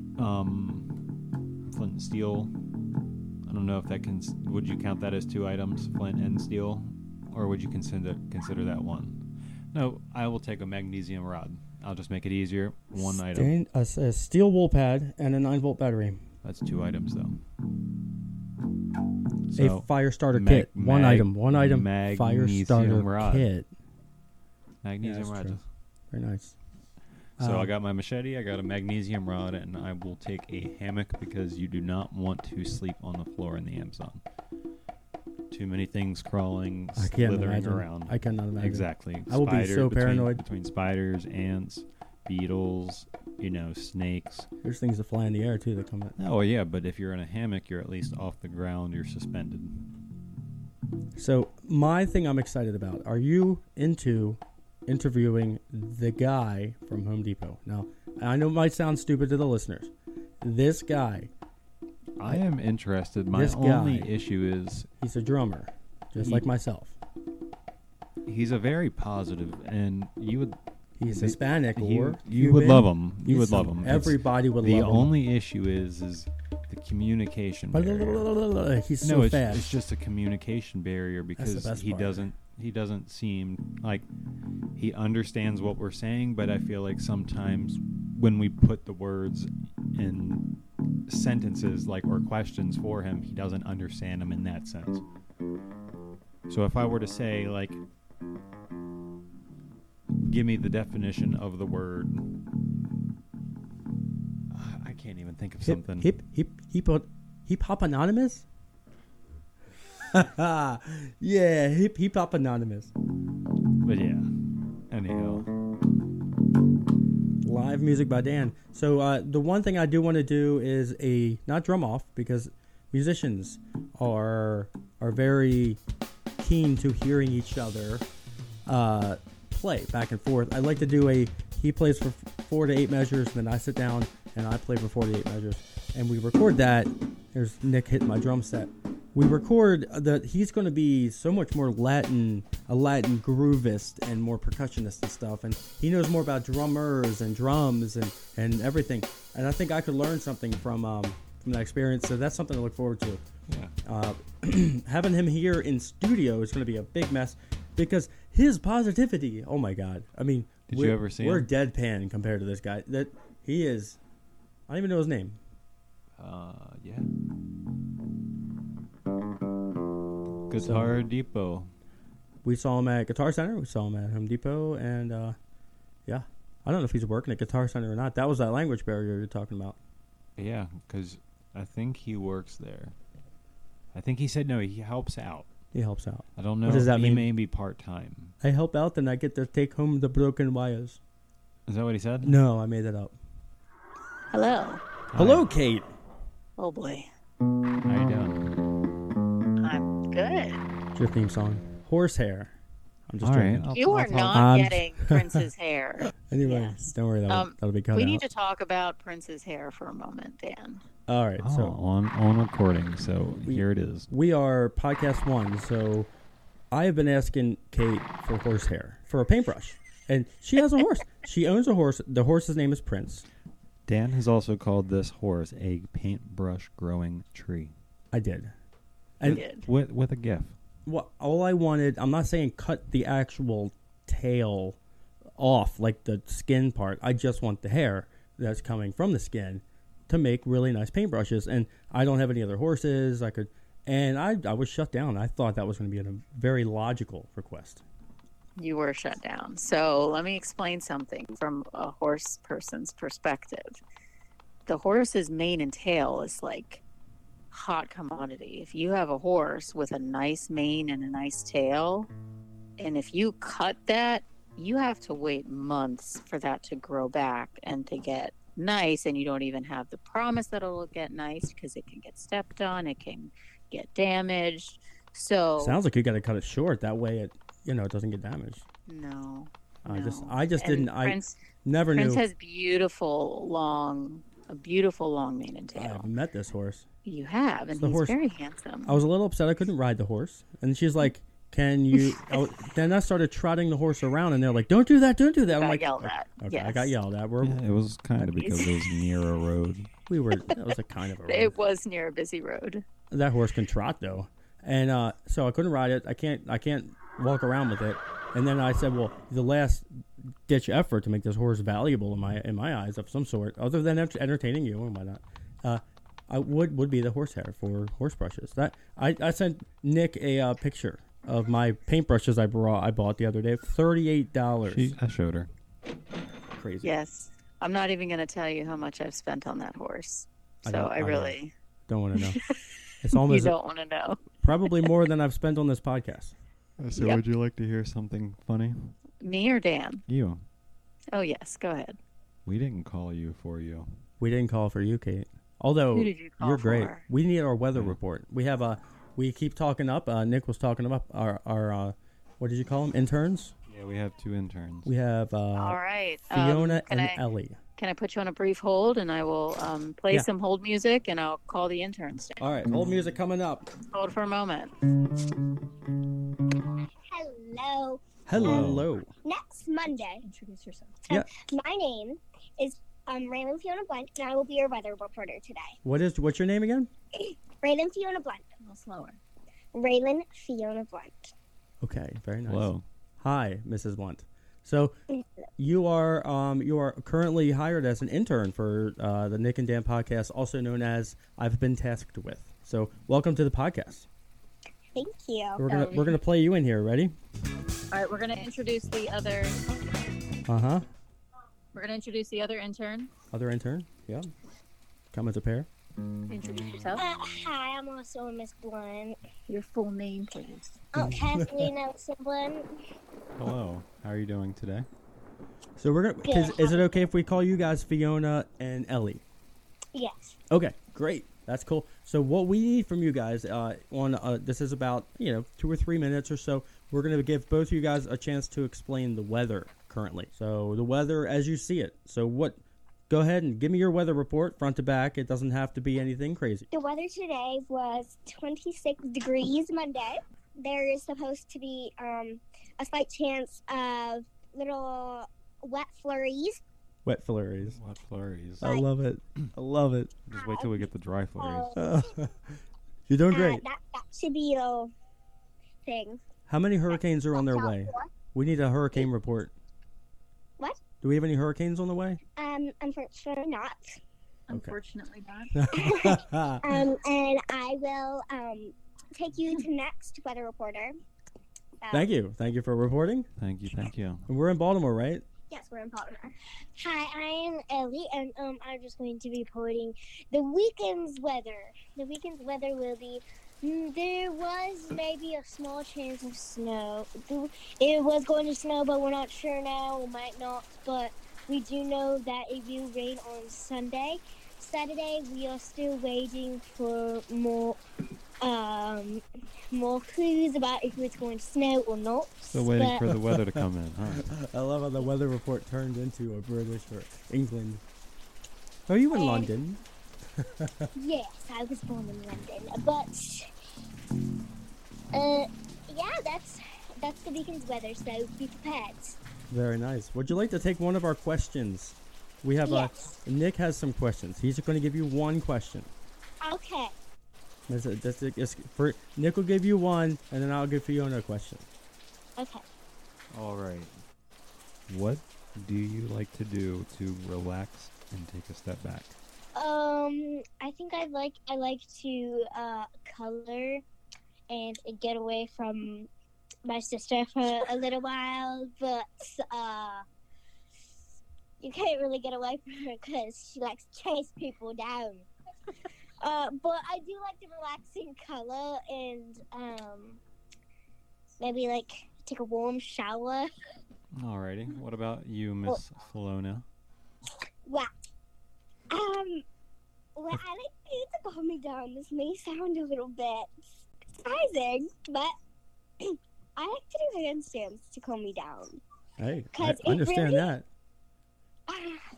um, flint and steel. I don't know if that can. Would you count that as two items, flint and steel, or would you consider consider that one? No, I will take a magnesium rod. I'll just make it easier. One item. Stain, a, a steel wool pad and a nine volt battery. That's two items though. A So, fire starter mag- kit. One mag- item. One item. Fire magnesium starter rod. kit. magnesium Yeah, that's rod. true. Very nice. So Um, I got my machete, I got a magnesium rod, and I will take a hammock because you do not want to sleep on the floor in the Amazon. Too many things crawling, I can't slithering imagine. around. I cannot imagine. Exactly. I will be Spider- so between, paranoid. Between spiders, ants, beetles, you know, snakes. There's things that fly in the air too that come in. Oh, yeah, but if you're in a hammock, you're at least off the ground, you're suspended. So my thing I'm excited about. Are you into interviewing the guy from Home Depot? Now, I know it might sound stupid to the listeners. This guy, I am interested. My This only guy- issue is he's a drummer, just He- like myself. he's a very positive, and you would He's The- Hispanic you, or you would Cuban. love him. You He's would love some- him. It's- Everybody would The love him. only issue is is the communication barrier. He's no, so it's, fast. it's just a communication barrier because best he part. doesn't he doesn't seem like he understands what we're saying, but I feel like sometimes when we put the words in sentences like or questions for him, he doesn't understand them in that sense. So if I were to say like give me the definition of the word, I can't even think of hip, something. hip hip hip hip hop anonymous. Yeah, hip hip hop anonymous. But yeah. Anyhow. Live music by Dan. So uh, the one thing I do want to do is a not drum off because musicians are are very keen to hearing each other uh, play back and forth. I'd like to do a he plays for four to eight measures, and then I sit down and I play for four to eight measures, and we record that. There's Nick hitting my drum set. We record that he's going to be so much more Latin, a Latin groovist and more percussionist and stuff. And he knows more about drummers and drums and, and everything. And I think I could learn something from um, from that experience. So that's something to look forward to. Yeah. Uh, having him here in studio is going to be a big mess because his positivity. Oh my God! I mean, Did we're, you ever see we're him? deadpan compared to this guy. That he is. I don't even know his name. Uh, yeah. Guitar Depot. We saw him at Guitar Center. We saw him at Home Depot, and uh, yeah, I don't know if he's working at Guitar Center or not. That was that language barrier you're talking about. Yeah, because I think he works there. I think he said no. He helps out. He helps out. I don't know. What does that he mean? may be part time. I help out, then I get to take home the broken wires. Is that what he said? No, I made that up. Hello. Hello, Kate. Oh boy. How you doing? I'm good. It's your theme song. Horsehair. I'm just All joking. right. I'll- You I'll are talk- not Um, getting Prince's hair. Anyway, Yes. don't worry. That'll, Um, that'll be cut we out. need to talk about Prince's hair for a moment, Dan. All right. Oh, So on on recording. So We- here it is. we are podcast one. So I have been asking Kate for horsehair for a paintbrush, and she has a horse. She owns a horse. The horse's name is Prince. Dan has also called this horse a paintbrush growing tree I did. You And did. with with a gif. Well, all I wanted, I'm not saying cut the actual tail off, like the skin part. I just want the hair that's coming from the skin to make really nice paintbrushes. And I don't have any other horses. I could, and I, I was shut down. I thought that was going to be a very logical request. You were shut down. So let me explain something from a horse person's perspective. The horse's mane and tail is like hot commodity. If you have a horse with a nice mane and a nice tail, and if you cut that, you have to wait months for that to grow back and to get nice, and you don't even have the promise that it'll get nice because it can get stepped on, it can get damaged. So Sounds like you got to cut it short. That way it, you know, it doesn't get damaged. no. I just, no. I just And didn't, I Prince, never Prince knew. has beautiful long a beautiful long mane and I tail. have met this horse. You have, and the he's horse- very handsome. I was a little upset I couldn't ride the horse, and she's like, "Can you?" I, then I started trotting the horse around, and they're like, "Don't do that! Don't do that!" I'm Got like, yelled okay, at. okay, I Yes. got yelled at. We're, Yeah, it was kind of because it was near a road. we were. That was a kind of a. Road. It was near a busy road. That horse can trot though, and uh, so I couldn't ride it. I can't. I can't walk around with it. And then I said, "Well, the last ditch effort to make this horse valuable in my in my eyes of some sort, other than ent- entertaining you and whatnot, uh, I would would be the horsehair for horse brushes." That I, I sent Nick a uh, picture of my paintbrushes I brought I bought the other day, thirty eight dollars. She, I showed her. Crazy. Yes. I'm not even going to tell you how much I've spent on that horse. I So don't- I, I don't. really, Don't want to know. It's you almost don't want to know. probably more than I've spent on this podcast. So Yep. would you like to hear something funny? Me or Dan? You. Oh, yes. Go ahead. We didn't call you for you. We didn't call for you, Kate. Although Who did you call you're great. for? We need our weather Yeah. report. We have a. We keep talking up. Uh, Nick was talking up our our. Uh, what did you call them? Interns. Yeah, we have two interns. We have uh, All right. Fiona um, can and I, Ellie. Can I put you on a brief hold, and I will um, play Yeah. some hold music, and I'll call the interns down. All right, old music coming up. Hold for a moment. Hello. Hello. Next Monday, Introduce yourself. Yeah. my name is um, Raylan Fiona Blunt, and I will be your weather reporter today. What is what's your name again? Raylan Fiona Blunt. A little slower. Raylan Fiona Blunt. Okay, very nice. Hello. Hi, Missus Blunt. So you are um, you are currently hired as an intern for uh, the Nick and Dan podcast, also known as I've Been Tasked With. So welcome to the podcast. Thank you. We're gonna Um, we're gonna play you in here. Ready? All right, we're going to introduce the other. Uh huh. We're going to introduce the other intern. Other intern. Yeah. Come as a pair. Introduce yourself. Uh, hi, I'm also Miss Blunt. Your full name, please. Oh, Kathleen Nelson Blunt. Hello. How are you doing today? So we're gonna. Good. Is, is it okay if we call you guys Fiona and Ellie? Yes. Okay, great. That's cool. So what we need from you guys uh, on uh, this is about you know two or three minutes or so. We're gonna give both of you guys a chance to explain the weather currently. So the weather as you see it. So what? Go ahead and give me your weather report front to back. It doesn't have to be anything crazy. The weather today was twenty-six degrees Monday. There is supposed to be um, a slight chance of little wet flurries. Wet flurries. What flurries? I love it. I love it. Just wait till we get the dry flurries. You're doing Uh, great. that, that should be a thing. How many hurricanes are on their Watch out way? for. We need a hurricane report. What? Do we have any hurricanes on the way? Um, unfortunately not. Unfortunately not. Um, and I will um take you to next weather reporter. So, Thank you. Thank you for reporting. Thank you, thank you. And we're in Baltimore, right? Yes, we're in Baltimore. Hi, I am Ellie, and um, I'm just going to be reporting the weekend's weather. The weekend's weather will be. mm, There was maybe a small chance of snow. It was going to snow, but we're not sure now. It might not, but we do know that it will rain on Sunday. Saturday, we are still waiting for more, um, more clues about if it's going to snow or not. Still waiting But- for the weather to come in, huh? I love how the weather report turned into a British or England. Are you in And- London? Yes, I was born in London, but uh, yeah, that's that's the weekend's weather. So be prepared. Very nice. Would you like to take one of our questions? We have Yes. uh, Nick has some questions. He's going to give you one question. Okay. That's a, that's a, it's for Nick will give you one, and then I'll give Fiona a question. Okay. All right. What do you like to do to relax and take a step back? Um, I think I like I like to uh color and get away from my sister for a little while, but uh. You can't really get away from her because she likes to chase people down. uh, but I do like to relax in color and um, maybe like take a warm shower. Alrighty. What about you, Miss Filona? Wow. Um, well, I like you to calm me down. This may sound a little bit surprising, but I like to do handstands to calm me down. Hey, I 'Cause it understand really- that.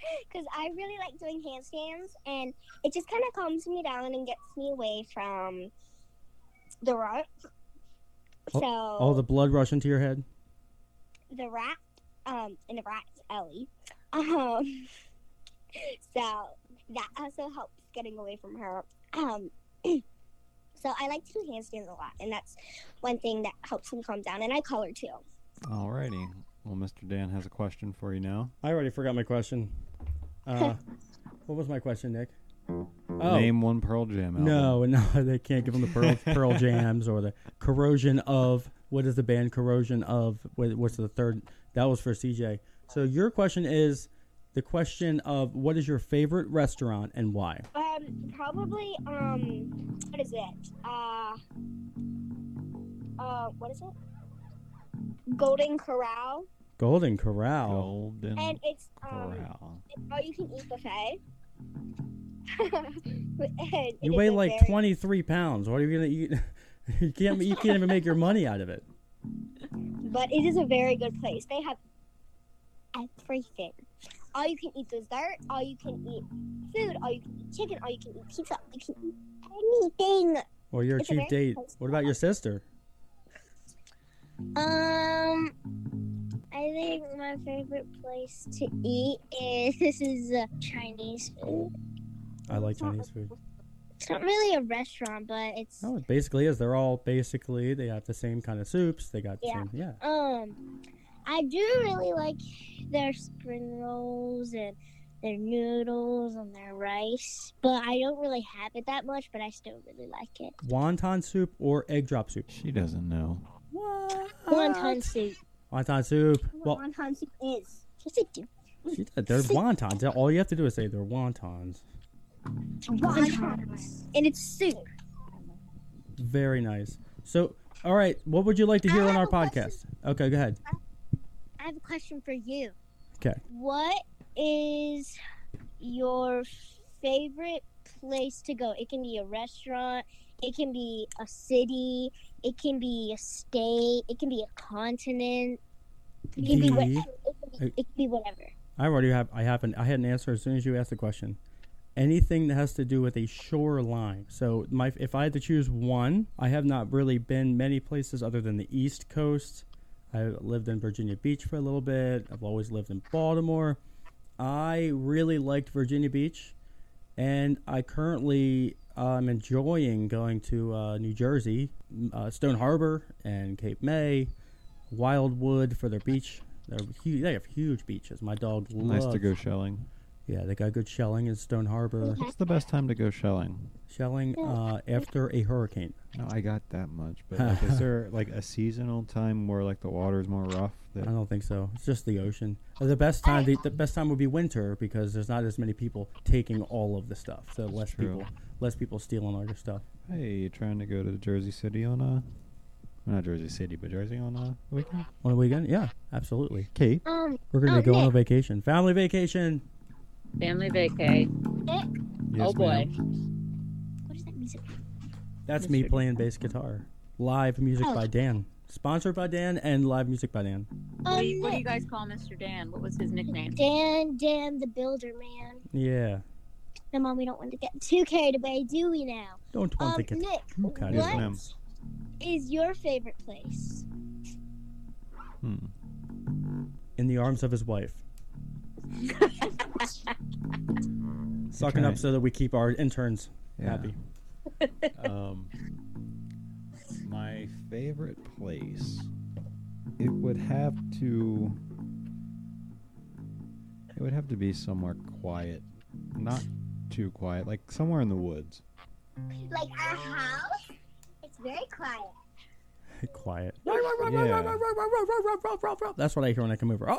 because I really like doing handstands, and it just kind of calms me down and gets me away from the rut. So Oh, the blood rush into your head. the rat, um, and the rat is Ellie. Um, so that also helps getting away from her. Um, so I like to do handstands a lot, and that's one thing that helps me calm down. And I color too. Alrighty. Well, Mister Dan has a question for you now. I already forgot my question. Uh, what was my question, Nick? Oh. Name one Pearl Jam album. No, no, they can't give them the Pearl, Pearl Jams or the Corrosion of. What is the band Corrosion of? What, what's the third? That was for C J. So your question is the question of what is your favorite restaurant and why? Um, probably, um, what is it? Uh, uh, what is it? Golden Corral. Golden Corral. Golden And it's, um, Corral. it's all you can eat buffet. And You it weigh is a like very- twenty-three pounds. What are you gonna eat? you can't. You can't even make your money out of it. But it is a very good place. They have everything. All you can eat dessert, all you can eat food, all you can eat chicken, all you can eat pizza, you can eat anything. Or your It's a cheap very date. close What about your sister? Um, I think my favorite place to eat is this is uh, Chinese food. I like Chinese food. It's not really a restaurant, but it's Oh, it basically is. They're all basically they have the same kind of soups. They got the Yeah. same. Yeah. um. I do really like their spring rolls and their noodles and their rice, but I don't really have it that much. But I still really like it. Wonton soup or egg drop soup? She doesn't know. What? Wonton soup. Wonton soup. What Well, wonton soup is? Yes, it do. she did. There's wontons. All you have to do is say they're wontons. Wontons. And it's soup. Very nice. So, all right. What would you like to hear I on our have a question. podcast? Okay, go ahead. I have a question for you. Okay. What is your favorite place to go? It can be a restaurant, it can be a city, it can be a state, it can be a continent. It can be The- whatever. It can be, it can be whatever. I already have. I have. An, I had an answer as soon as you asked the question. Anything that has to do with a shoreline. So, my if I had to choose one, I have not really been many places other than the East Coast. I lived in Virginia Beach for a little bit. I've always lived in Baltimore. I really liked Virginia Beach, and I currently am enjoying going to uh, New Jersey, uh, Stone Harbor, and Cape May, Wildwood for their beach. They're huge. They have huge beaches. My dog loves. Nice to go shelling. Yeah, they got good shelling in Stone Harbor. What's the best time to go shelling? Shelling uh, after a hurricane. No, I got that much. But like, is there like a seasonal time where like the water's more rough? I That don't think so. It's just the ocean. Uh, The best time, the, the best time would be winter because there's not as many people taking all of the stuff. So less True. people, less people stealing all your stuff. hey, you trying to go to Jersey City on a, well, not Jersey City, but Jersey on a weekend? On the weekend? Yeah, absolutely. Kate, Um, We're gonna Oh, be going on Nick. vacation, family vacation. Family vacay. yes, Oh boy. ma'am. what is that music? That's me Mister playing bass guitar. Live music Oh. by Dan. Sponsored by Dan and live music by Dan. What Um, do, you, what do you Nick. guys call Mister Dan? What was his nickname? Dan, Dan the Builder Man. Yeah. Come on, we don't want to get too carried away, do we now? Don't want Um, to get Nick, too carried Yes, away. what ma'am. is your favorite place? Hmm. In the arms of his wife. Sucking Okay. up so that we keep our interns Yeah. happy. um, my favorite place, it would have to, it would have to be somewhere quiet, not too quiet, like somewhere in the woods. Like our house? It's very quiet. Quiet. Yeah. That's what I hear when I come over.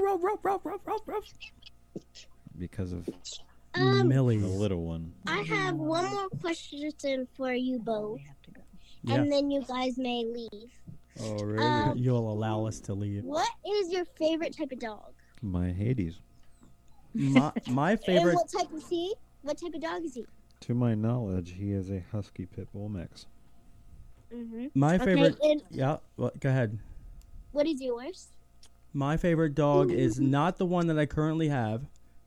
Because of Um, Millie. the little one. I have one more question for you both, Yeah. and then you guys may leave. Oh, Um, You'll allow us to leave. What is your favorite type of dog? My Hades. My, my And favorite. what type is he? What type of dog is he? To my knowledge, he is a Husky Pit Bull mix. Mm-hmm. My Okay, favorite. and Yeah. Well, go ahead. what is yours? My favorite dog is not the one that I currently have.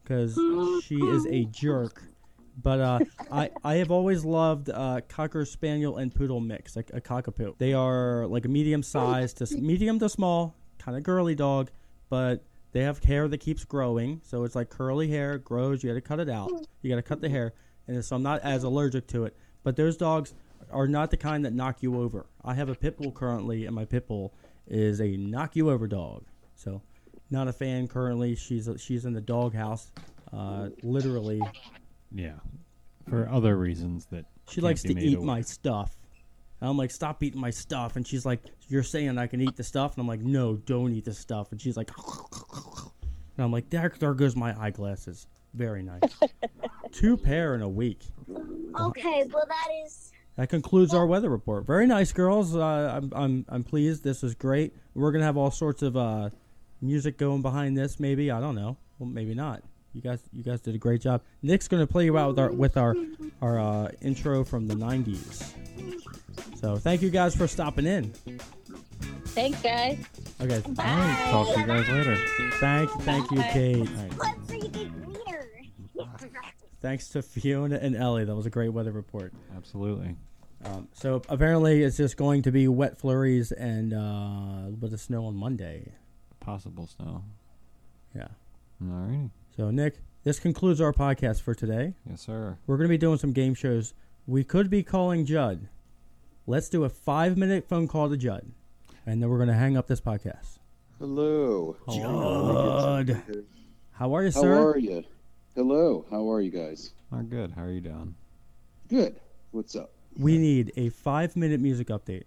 because she is a jerk. But uh, I I have always loved uh, Cocker Spaniel and Poodle mix, like a cockapoo. They are like a medium size to medium to small, kind of girly dog, but they have hair that keeps growing. So it's like curly hair grows. You got to cut it out. You got to cut the hair, and so I'm not as allergic to it. But those dogs are not the kind that knock you over. I have a pit bull currently, and my pit bull is a knock you over dog. So not a fan currently. She's a, she's in the doghouse, uh, literally. Yeah, for other reasons that She can't likes be to made eat aware. my stuff. And I'm like, stop eating my stuff. And she's like, you're saying I can eat the stuff? And I'm like, no, don't eat the stuff. And she's like, and I'm like, there, there goes my eyeglasses. Very nice. Two pair in a week. Okay, well that is. That concludes our weather report. Very nice, girls. Uh, I'm, I'm, I'm pleased. This is great. We're gonna have all sorts of uh, music going behind this. Maybe I don't know. Well, maybe not. You guys, you guys did a great job. Nick's gonna play you out with our with our our uh, intro from the nineties. So thank you guys for stopping in. Thanks, guys. Okay. All right, talk to you guys later. Thank thank you, Kate. All right. Let's see the leader. Thanks to Fiona and Ellie. That was a great weather report. Absolutely. Um, so apparently it's just going to be wet flurries and uh, a little bit of snow on Monday. Possible snow. Yeah. All righty. So Nick, this concludes our podcast for today. Yes, sir. We're going to be doing some game shows. We could be calling Judd. Let's do a five-minute phone call to Judd, and then we're going to hang up this podcast. Hello. Judd, how are you, How sir? are you? Hello. How are you guys? Are good. How are you doing? Good. What's up? We need a five-minute music update.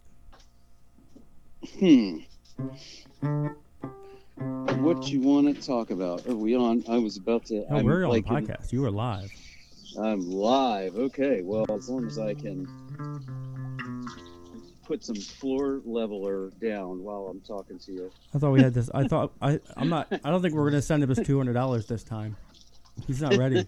Hmm. What you want to talk about? Are we on? I was about to. No, I'm we're on like the podcast. You were live. I'm live. Okay. Well, as long as I can put some floor leveler down while I'm talking to you. I thought we had this. I thought I. I'm not. I don't think we're going to send him his two hundred dollars this time. He's not ready.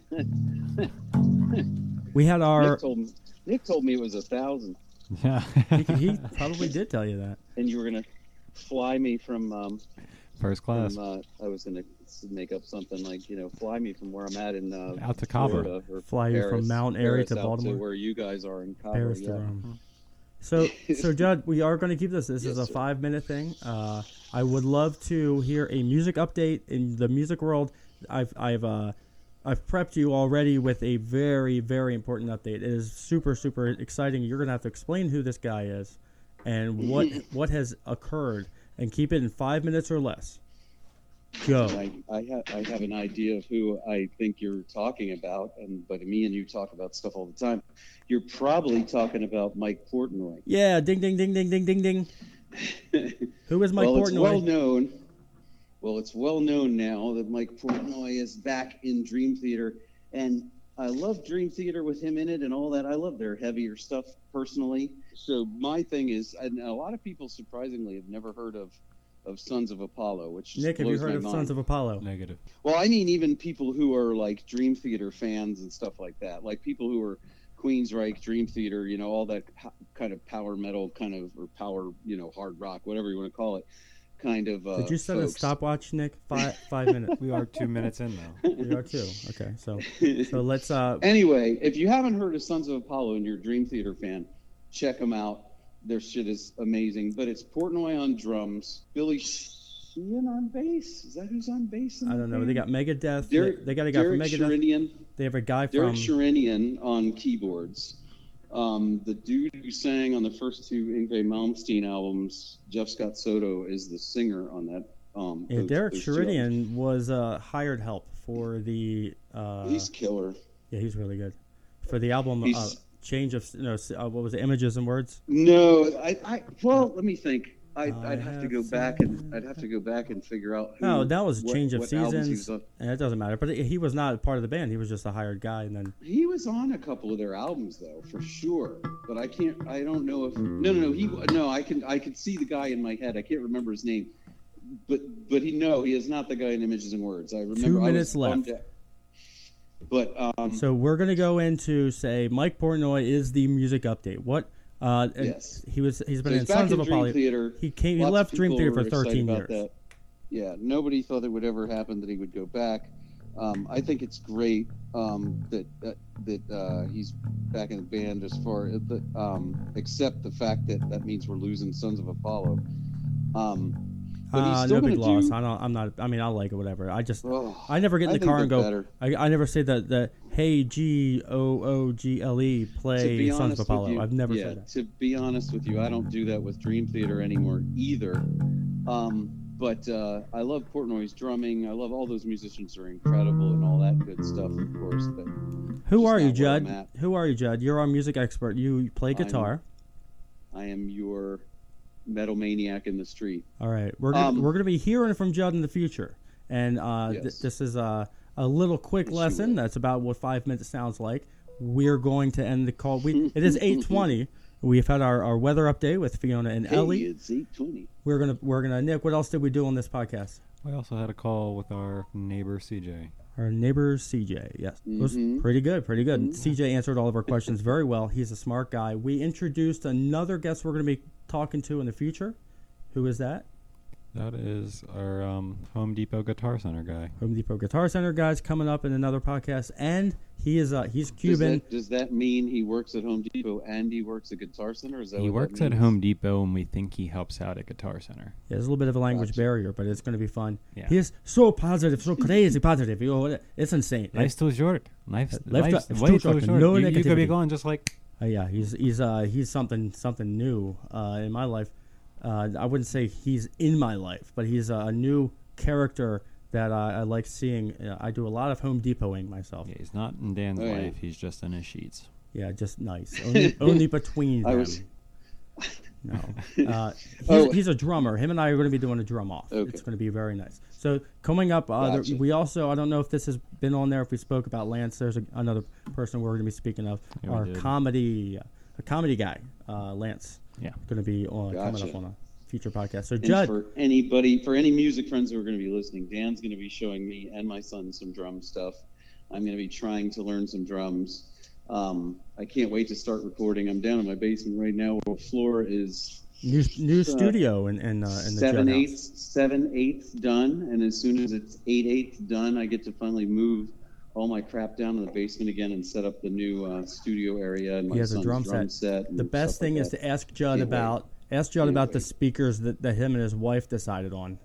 We had our. Nick told me. Nick told me it was a thousand, Yeah. He, he probably did tell you that. and you were gonna fly me from. Um, First class. from uh, I was gonna make up something like you know fly me from where I'm at in uh, Out to Cabo. Florida, or Fly you from Paris, Mount Airy Paris to out Baltimore. where you guys are in Cabo. Paris yeah. to Rome. So, so Judd, we are going to keep this. This Yes, is a sir. five-minute thing. Uh, I would love to hear a music update in the music world. I've, I've, uh, I've prepped you already with a very, very important update. It is super, super exciting. You're going to have to explain who this guy is and what what has occurred, and keep it in five minutes or less. Go. I, I have I have an idea of who I think you're talking about, and but me and you talk about stuff all the time. You're probably talking about Mike Portnoy. Yeah, ding, ding, ding, ding, ding, ding, ding. Who is Mike well, it's Portnoy? well known. Well, it's well known now that Mike Portnoy is back in Dream Theater, and I love Dream Theater with him in it and all that. I love their heavier stuff personally. So my thing is, and a lot of people surprisingly have never heard of of Sons of Apollo, which just Nick, have you blows heard my of mind. Sons of Apollo? Negative. Well, I mean, even people who are like Dream Theater fans and stuff like that, like people who are Queensryche, Dream Theater, you know, all that po- kind of power metal, kind of or power, you know, hard rock, whatever you want to call it, kind of. Uh, Did you set a folks. stopwatch, Nick? Five five minutes. We are two minutes in now. We are too. Okay, so so let's. Uh, Anyway, if you haven't heard of Sons of Apollo and you're a Dream Theater fan, check them out. Their shit is amazing. But it's Portnoy on drums, Billy Sheehan on bass. Is that who's on bass? in I the don't know. They band? got Megadeth. Derek, they, they got a guy Derek from Megadeth. Sherinian. They have a guy Derek from. Sherinian on keyboards. Um, the dude who sang on the first two Yngwie Malmsteen albums, Jeff Scott Soto, is the singer on that. Um, Yeah, those- Derek those two albums. Sherinian was uh, hired help for the. Uh, He's killer. yeah, he's really good for the album. Uh, He's- Change of no, uh, what was it? Images and Words. No, I, I well, let me think. I, I I'd have to have go back and I'd have to go back and figure out. Who, No, that was what- Change of what albums he Seasons, was on. and it doesn't matter. But he was not part of the band. He was just a hired guy, and then He was on a couple of their albums though, for sure. But I can't. I don't know if. No, no, no. He no. I can. I can see the guy in my head. I can't remember his name. But but he no. He is not the guy in Images and Words. I remember. Two I was minutes left. bummed out. But um. so we're gonna go into say Mike Portnoy is the music update. What? Uh, and Yes. He was. He's been so in he's back Sons in of Dream Apollo. Theater. He came. He Lots of left Dream people Theater for were excited thirteen about years. that. Yeah, nobody thought it would ever happen that he would go back. Um, I think it's great um, that that, that uh, he's back in the band. As far as the, um, except the fact that that means we're losing Sons of Apollo. Um, but he's Uh, still no big gonna loss. do- I don't. I'm not. I mean, I like it. Whatever. I just. Oh, I never get in I the think car and they're go. better. I, I never say that. That hey G O O G L E To play be Sons honest of Apollo. with you, I've never yeah, said that. to be honest with you, I don't do that with Dream Theater anymore either. Um, but uh, I love Portnoy's drumming. I love all those musicians are incredible and all that good stuff, of course. But Who just are you, not where I'm Judd? at. Who are you, Judd? You're our music expert. You play I'm- guitar. I am your metal maniac in the street. All right, we're gonna, Um, we're going to be hearing from Judd in the future, and uh, th- Yes. this is a a little quick Yes, you lesson. will. That's about what five minutes sounds like. We're going to end the call. We it is eight twenty. We've had our, our weather update with Fiona and Hey, Ellie. it's eight twenty. We're gonna we're gonna Nick. What else did we do on this podcast? We also had a call with our neighbor C J. Our neighbor C J. Yes, it was Mhm. pretty good, pretty good. Mhm. C J answered all of our questions very well. He's a smart guy. We introduced another guest we're going to be talking to in the future. Who is that? That is our um, Home Depot Guitar Center guy. Home Depot Guitar Center guys coming up in another podcast, and he is uh he's Does Cuban. that, does that mean he works at Home Depot and he works at Guitar Center? Is that He what works that at means? Home Depot, and we think he helps out at Guitar Center. Yeah, there's a little bit of a language Gotcha. barrier, but it's going to be fun. Yeah. He is so positive, so crazy positive. You know, it's insane. Life's too short. Life's, Life- life's it's way too too short. short. No you, you could negativity. be going just like Uh, yeah, he's he's uh he's something something new uh, in my life. Uh, I wouldn't say he's in my life, but he's a new character that I, I like seeing. Uh, I do a lot of Home Depoting myself. yeah, he's not in Dan's Oh, yeah. life. He's just in his sheets. Yeah, just nice. Only, only between I them. was- No, uh, he's, Oh. he's a drummer. Him and I are going to be doing a drum off. Okay. It's going to be very nice. So coming up, uh, there- Gotcha. we also I don't know if this has been on there. If we spoke about Lance, there's a, another person we're going to be speaking of. Yeah, we our did. comedy, a comedy guy, uh, Lance. Yeah. going to be on coming Gotcha. up on a future podcast. So And Judd, for anybody, for any music friends who are going to be listening, Dan's going to be showing me and my son some drum stuff. I'm going to be trying to learn some drums. Um, I can't wait to start recording. I'm down in my basement right now. Where the floor is new new uh, studio in in, uh, in the seven Judd house. eighths, seven eighths done, and as soon as it's eight eighths done, I get to finally move all my crap down in the basement again and set up the new uh, studio area and my He has a son's drum drum set. set. and The best stuff like thing is that. to ask Judd Can't wait. about ask Judd Can't about the wait. speakers that, that him and his wife decided on.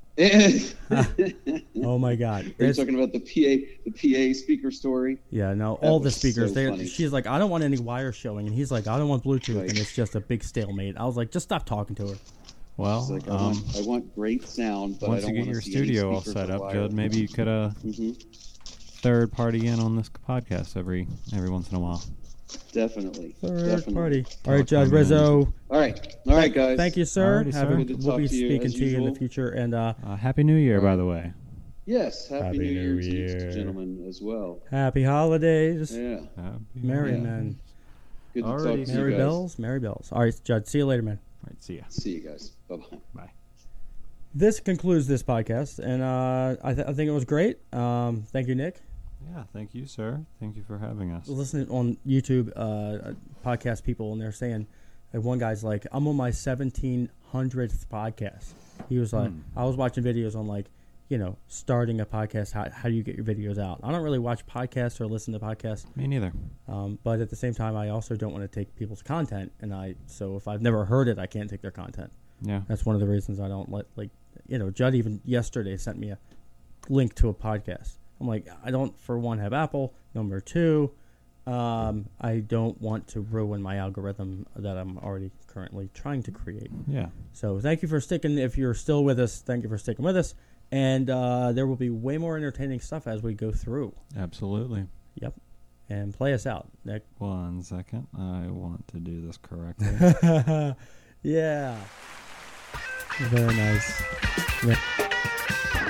Are Oh my God! you There's- talking about the P A, the P A speaker story? Yeah, no, That all the was speakers. so they, funny. she's like, I don't want any wires showing, and he's like, I don't want Bluetooth, Right. and it's just a big stalemate. I was like, just stop talking to her. Well, It's like I, um, want, I want great sound, but I once don't you get want your to see any studio all speakers set or up, wires. Judd, maybe you could uh, Mhm. third party in on this podcast every every once in a while. Definitely. Third Definitely. party. All right, Talk Judd to me. Rizzo. All right. All right, guys. Thank you, sir. Alrighty, Have sir. a- Good to we'll talk be to you, speaking as to you in the usual. future, and uh, Uh, Happy New Year, by the way. Yes. Happy, Happy New, New Year, to you Year. gentlemen, as well. happy holidays, Yeah. Happy merry Yeah. men, Good to Alrighty. talk to you merry guys. bells, merry bells. All right, Judd. See you later, man. All right, see ya. See you guys. Bye-bye. Bye. This concludes this podcast, and uh, I, th- I think it was great. Um, thank you, Nick. Yeah, thank you, sir. Thank you for having us. Listening on YouTube, uh, podcast people, and they're saying, like, one guy's like, I'm on my seventeen hundredth podcast. He was like, Hmm. I was watching videos on, like, you know, starting a podcast. How, how do you get your videos out? I don't really watch podcasts or listen to podcasts, Me neither. um, but at the same time, I also don't want to take people's content. And I, so if I've never heard it, I can't take their content. Yeah. That's one of the reasons I don't let, like, you know, Judd even yesterday sent me a link to a podcast. I'm like, I don't, for one, have Apple. Number two, um, I don't want to ruin my algorithm that I'm already currently trying to create. Yeah. So thank you for sticking. If you're still with us, thank you for sticking with us. And uh, there will be way more entertaining stuff as we go through. Absolutely. Yep. And play us out, Nick. One second. I want to do this correctly. Yeah. Very nice. Yeah.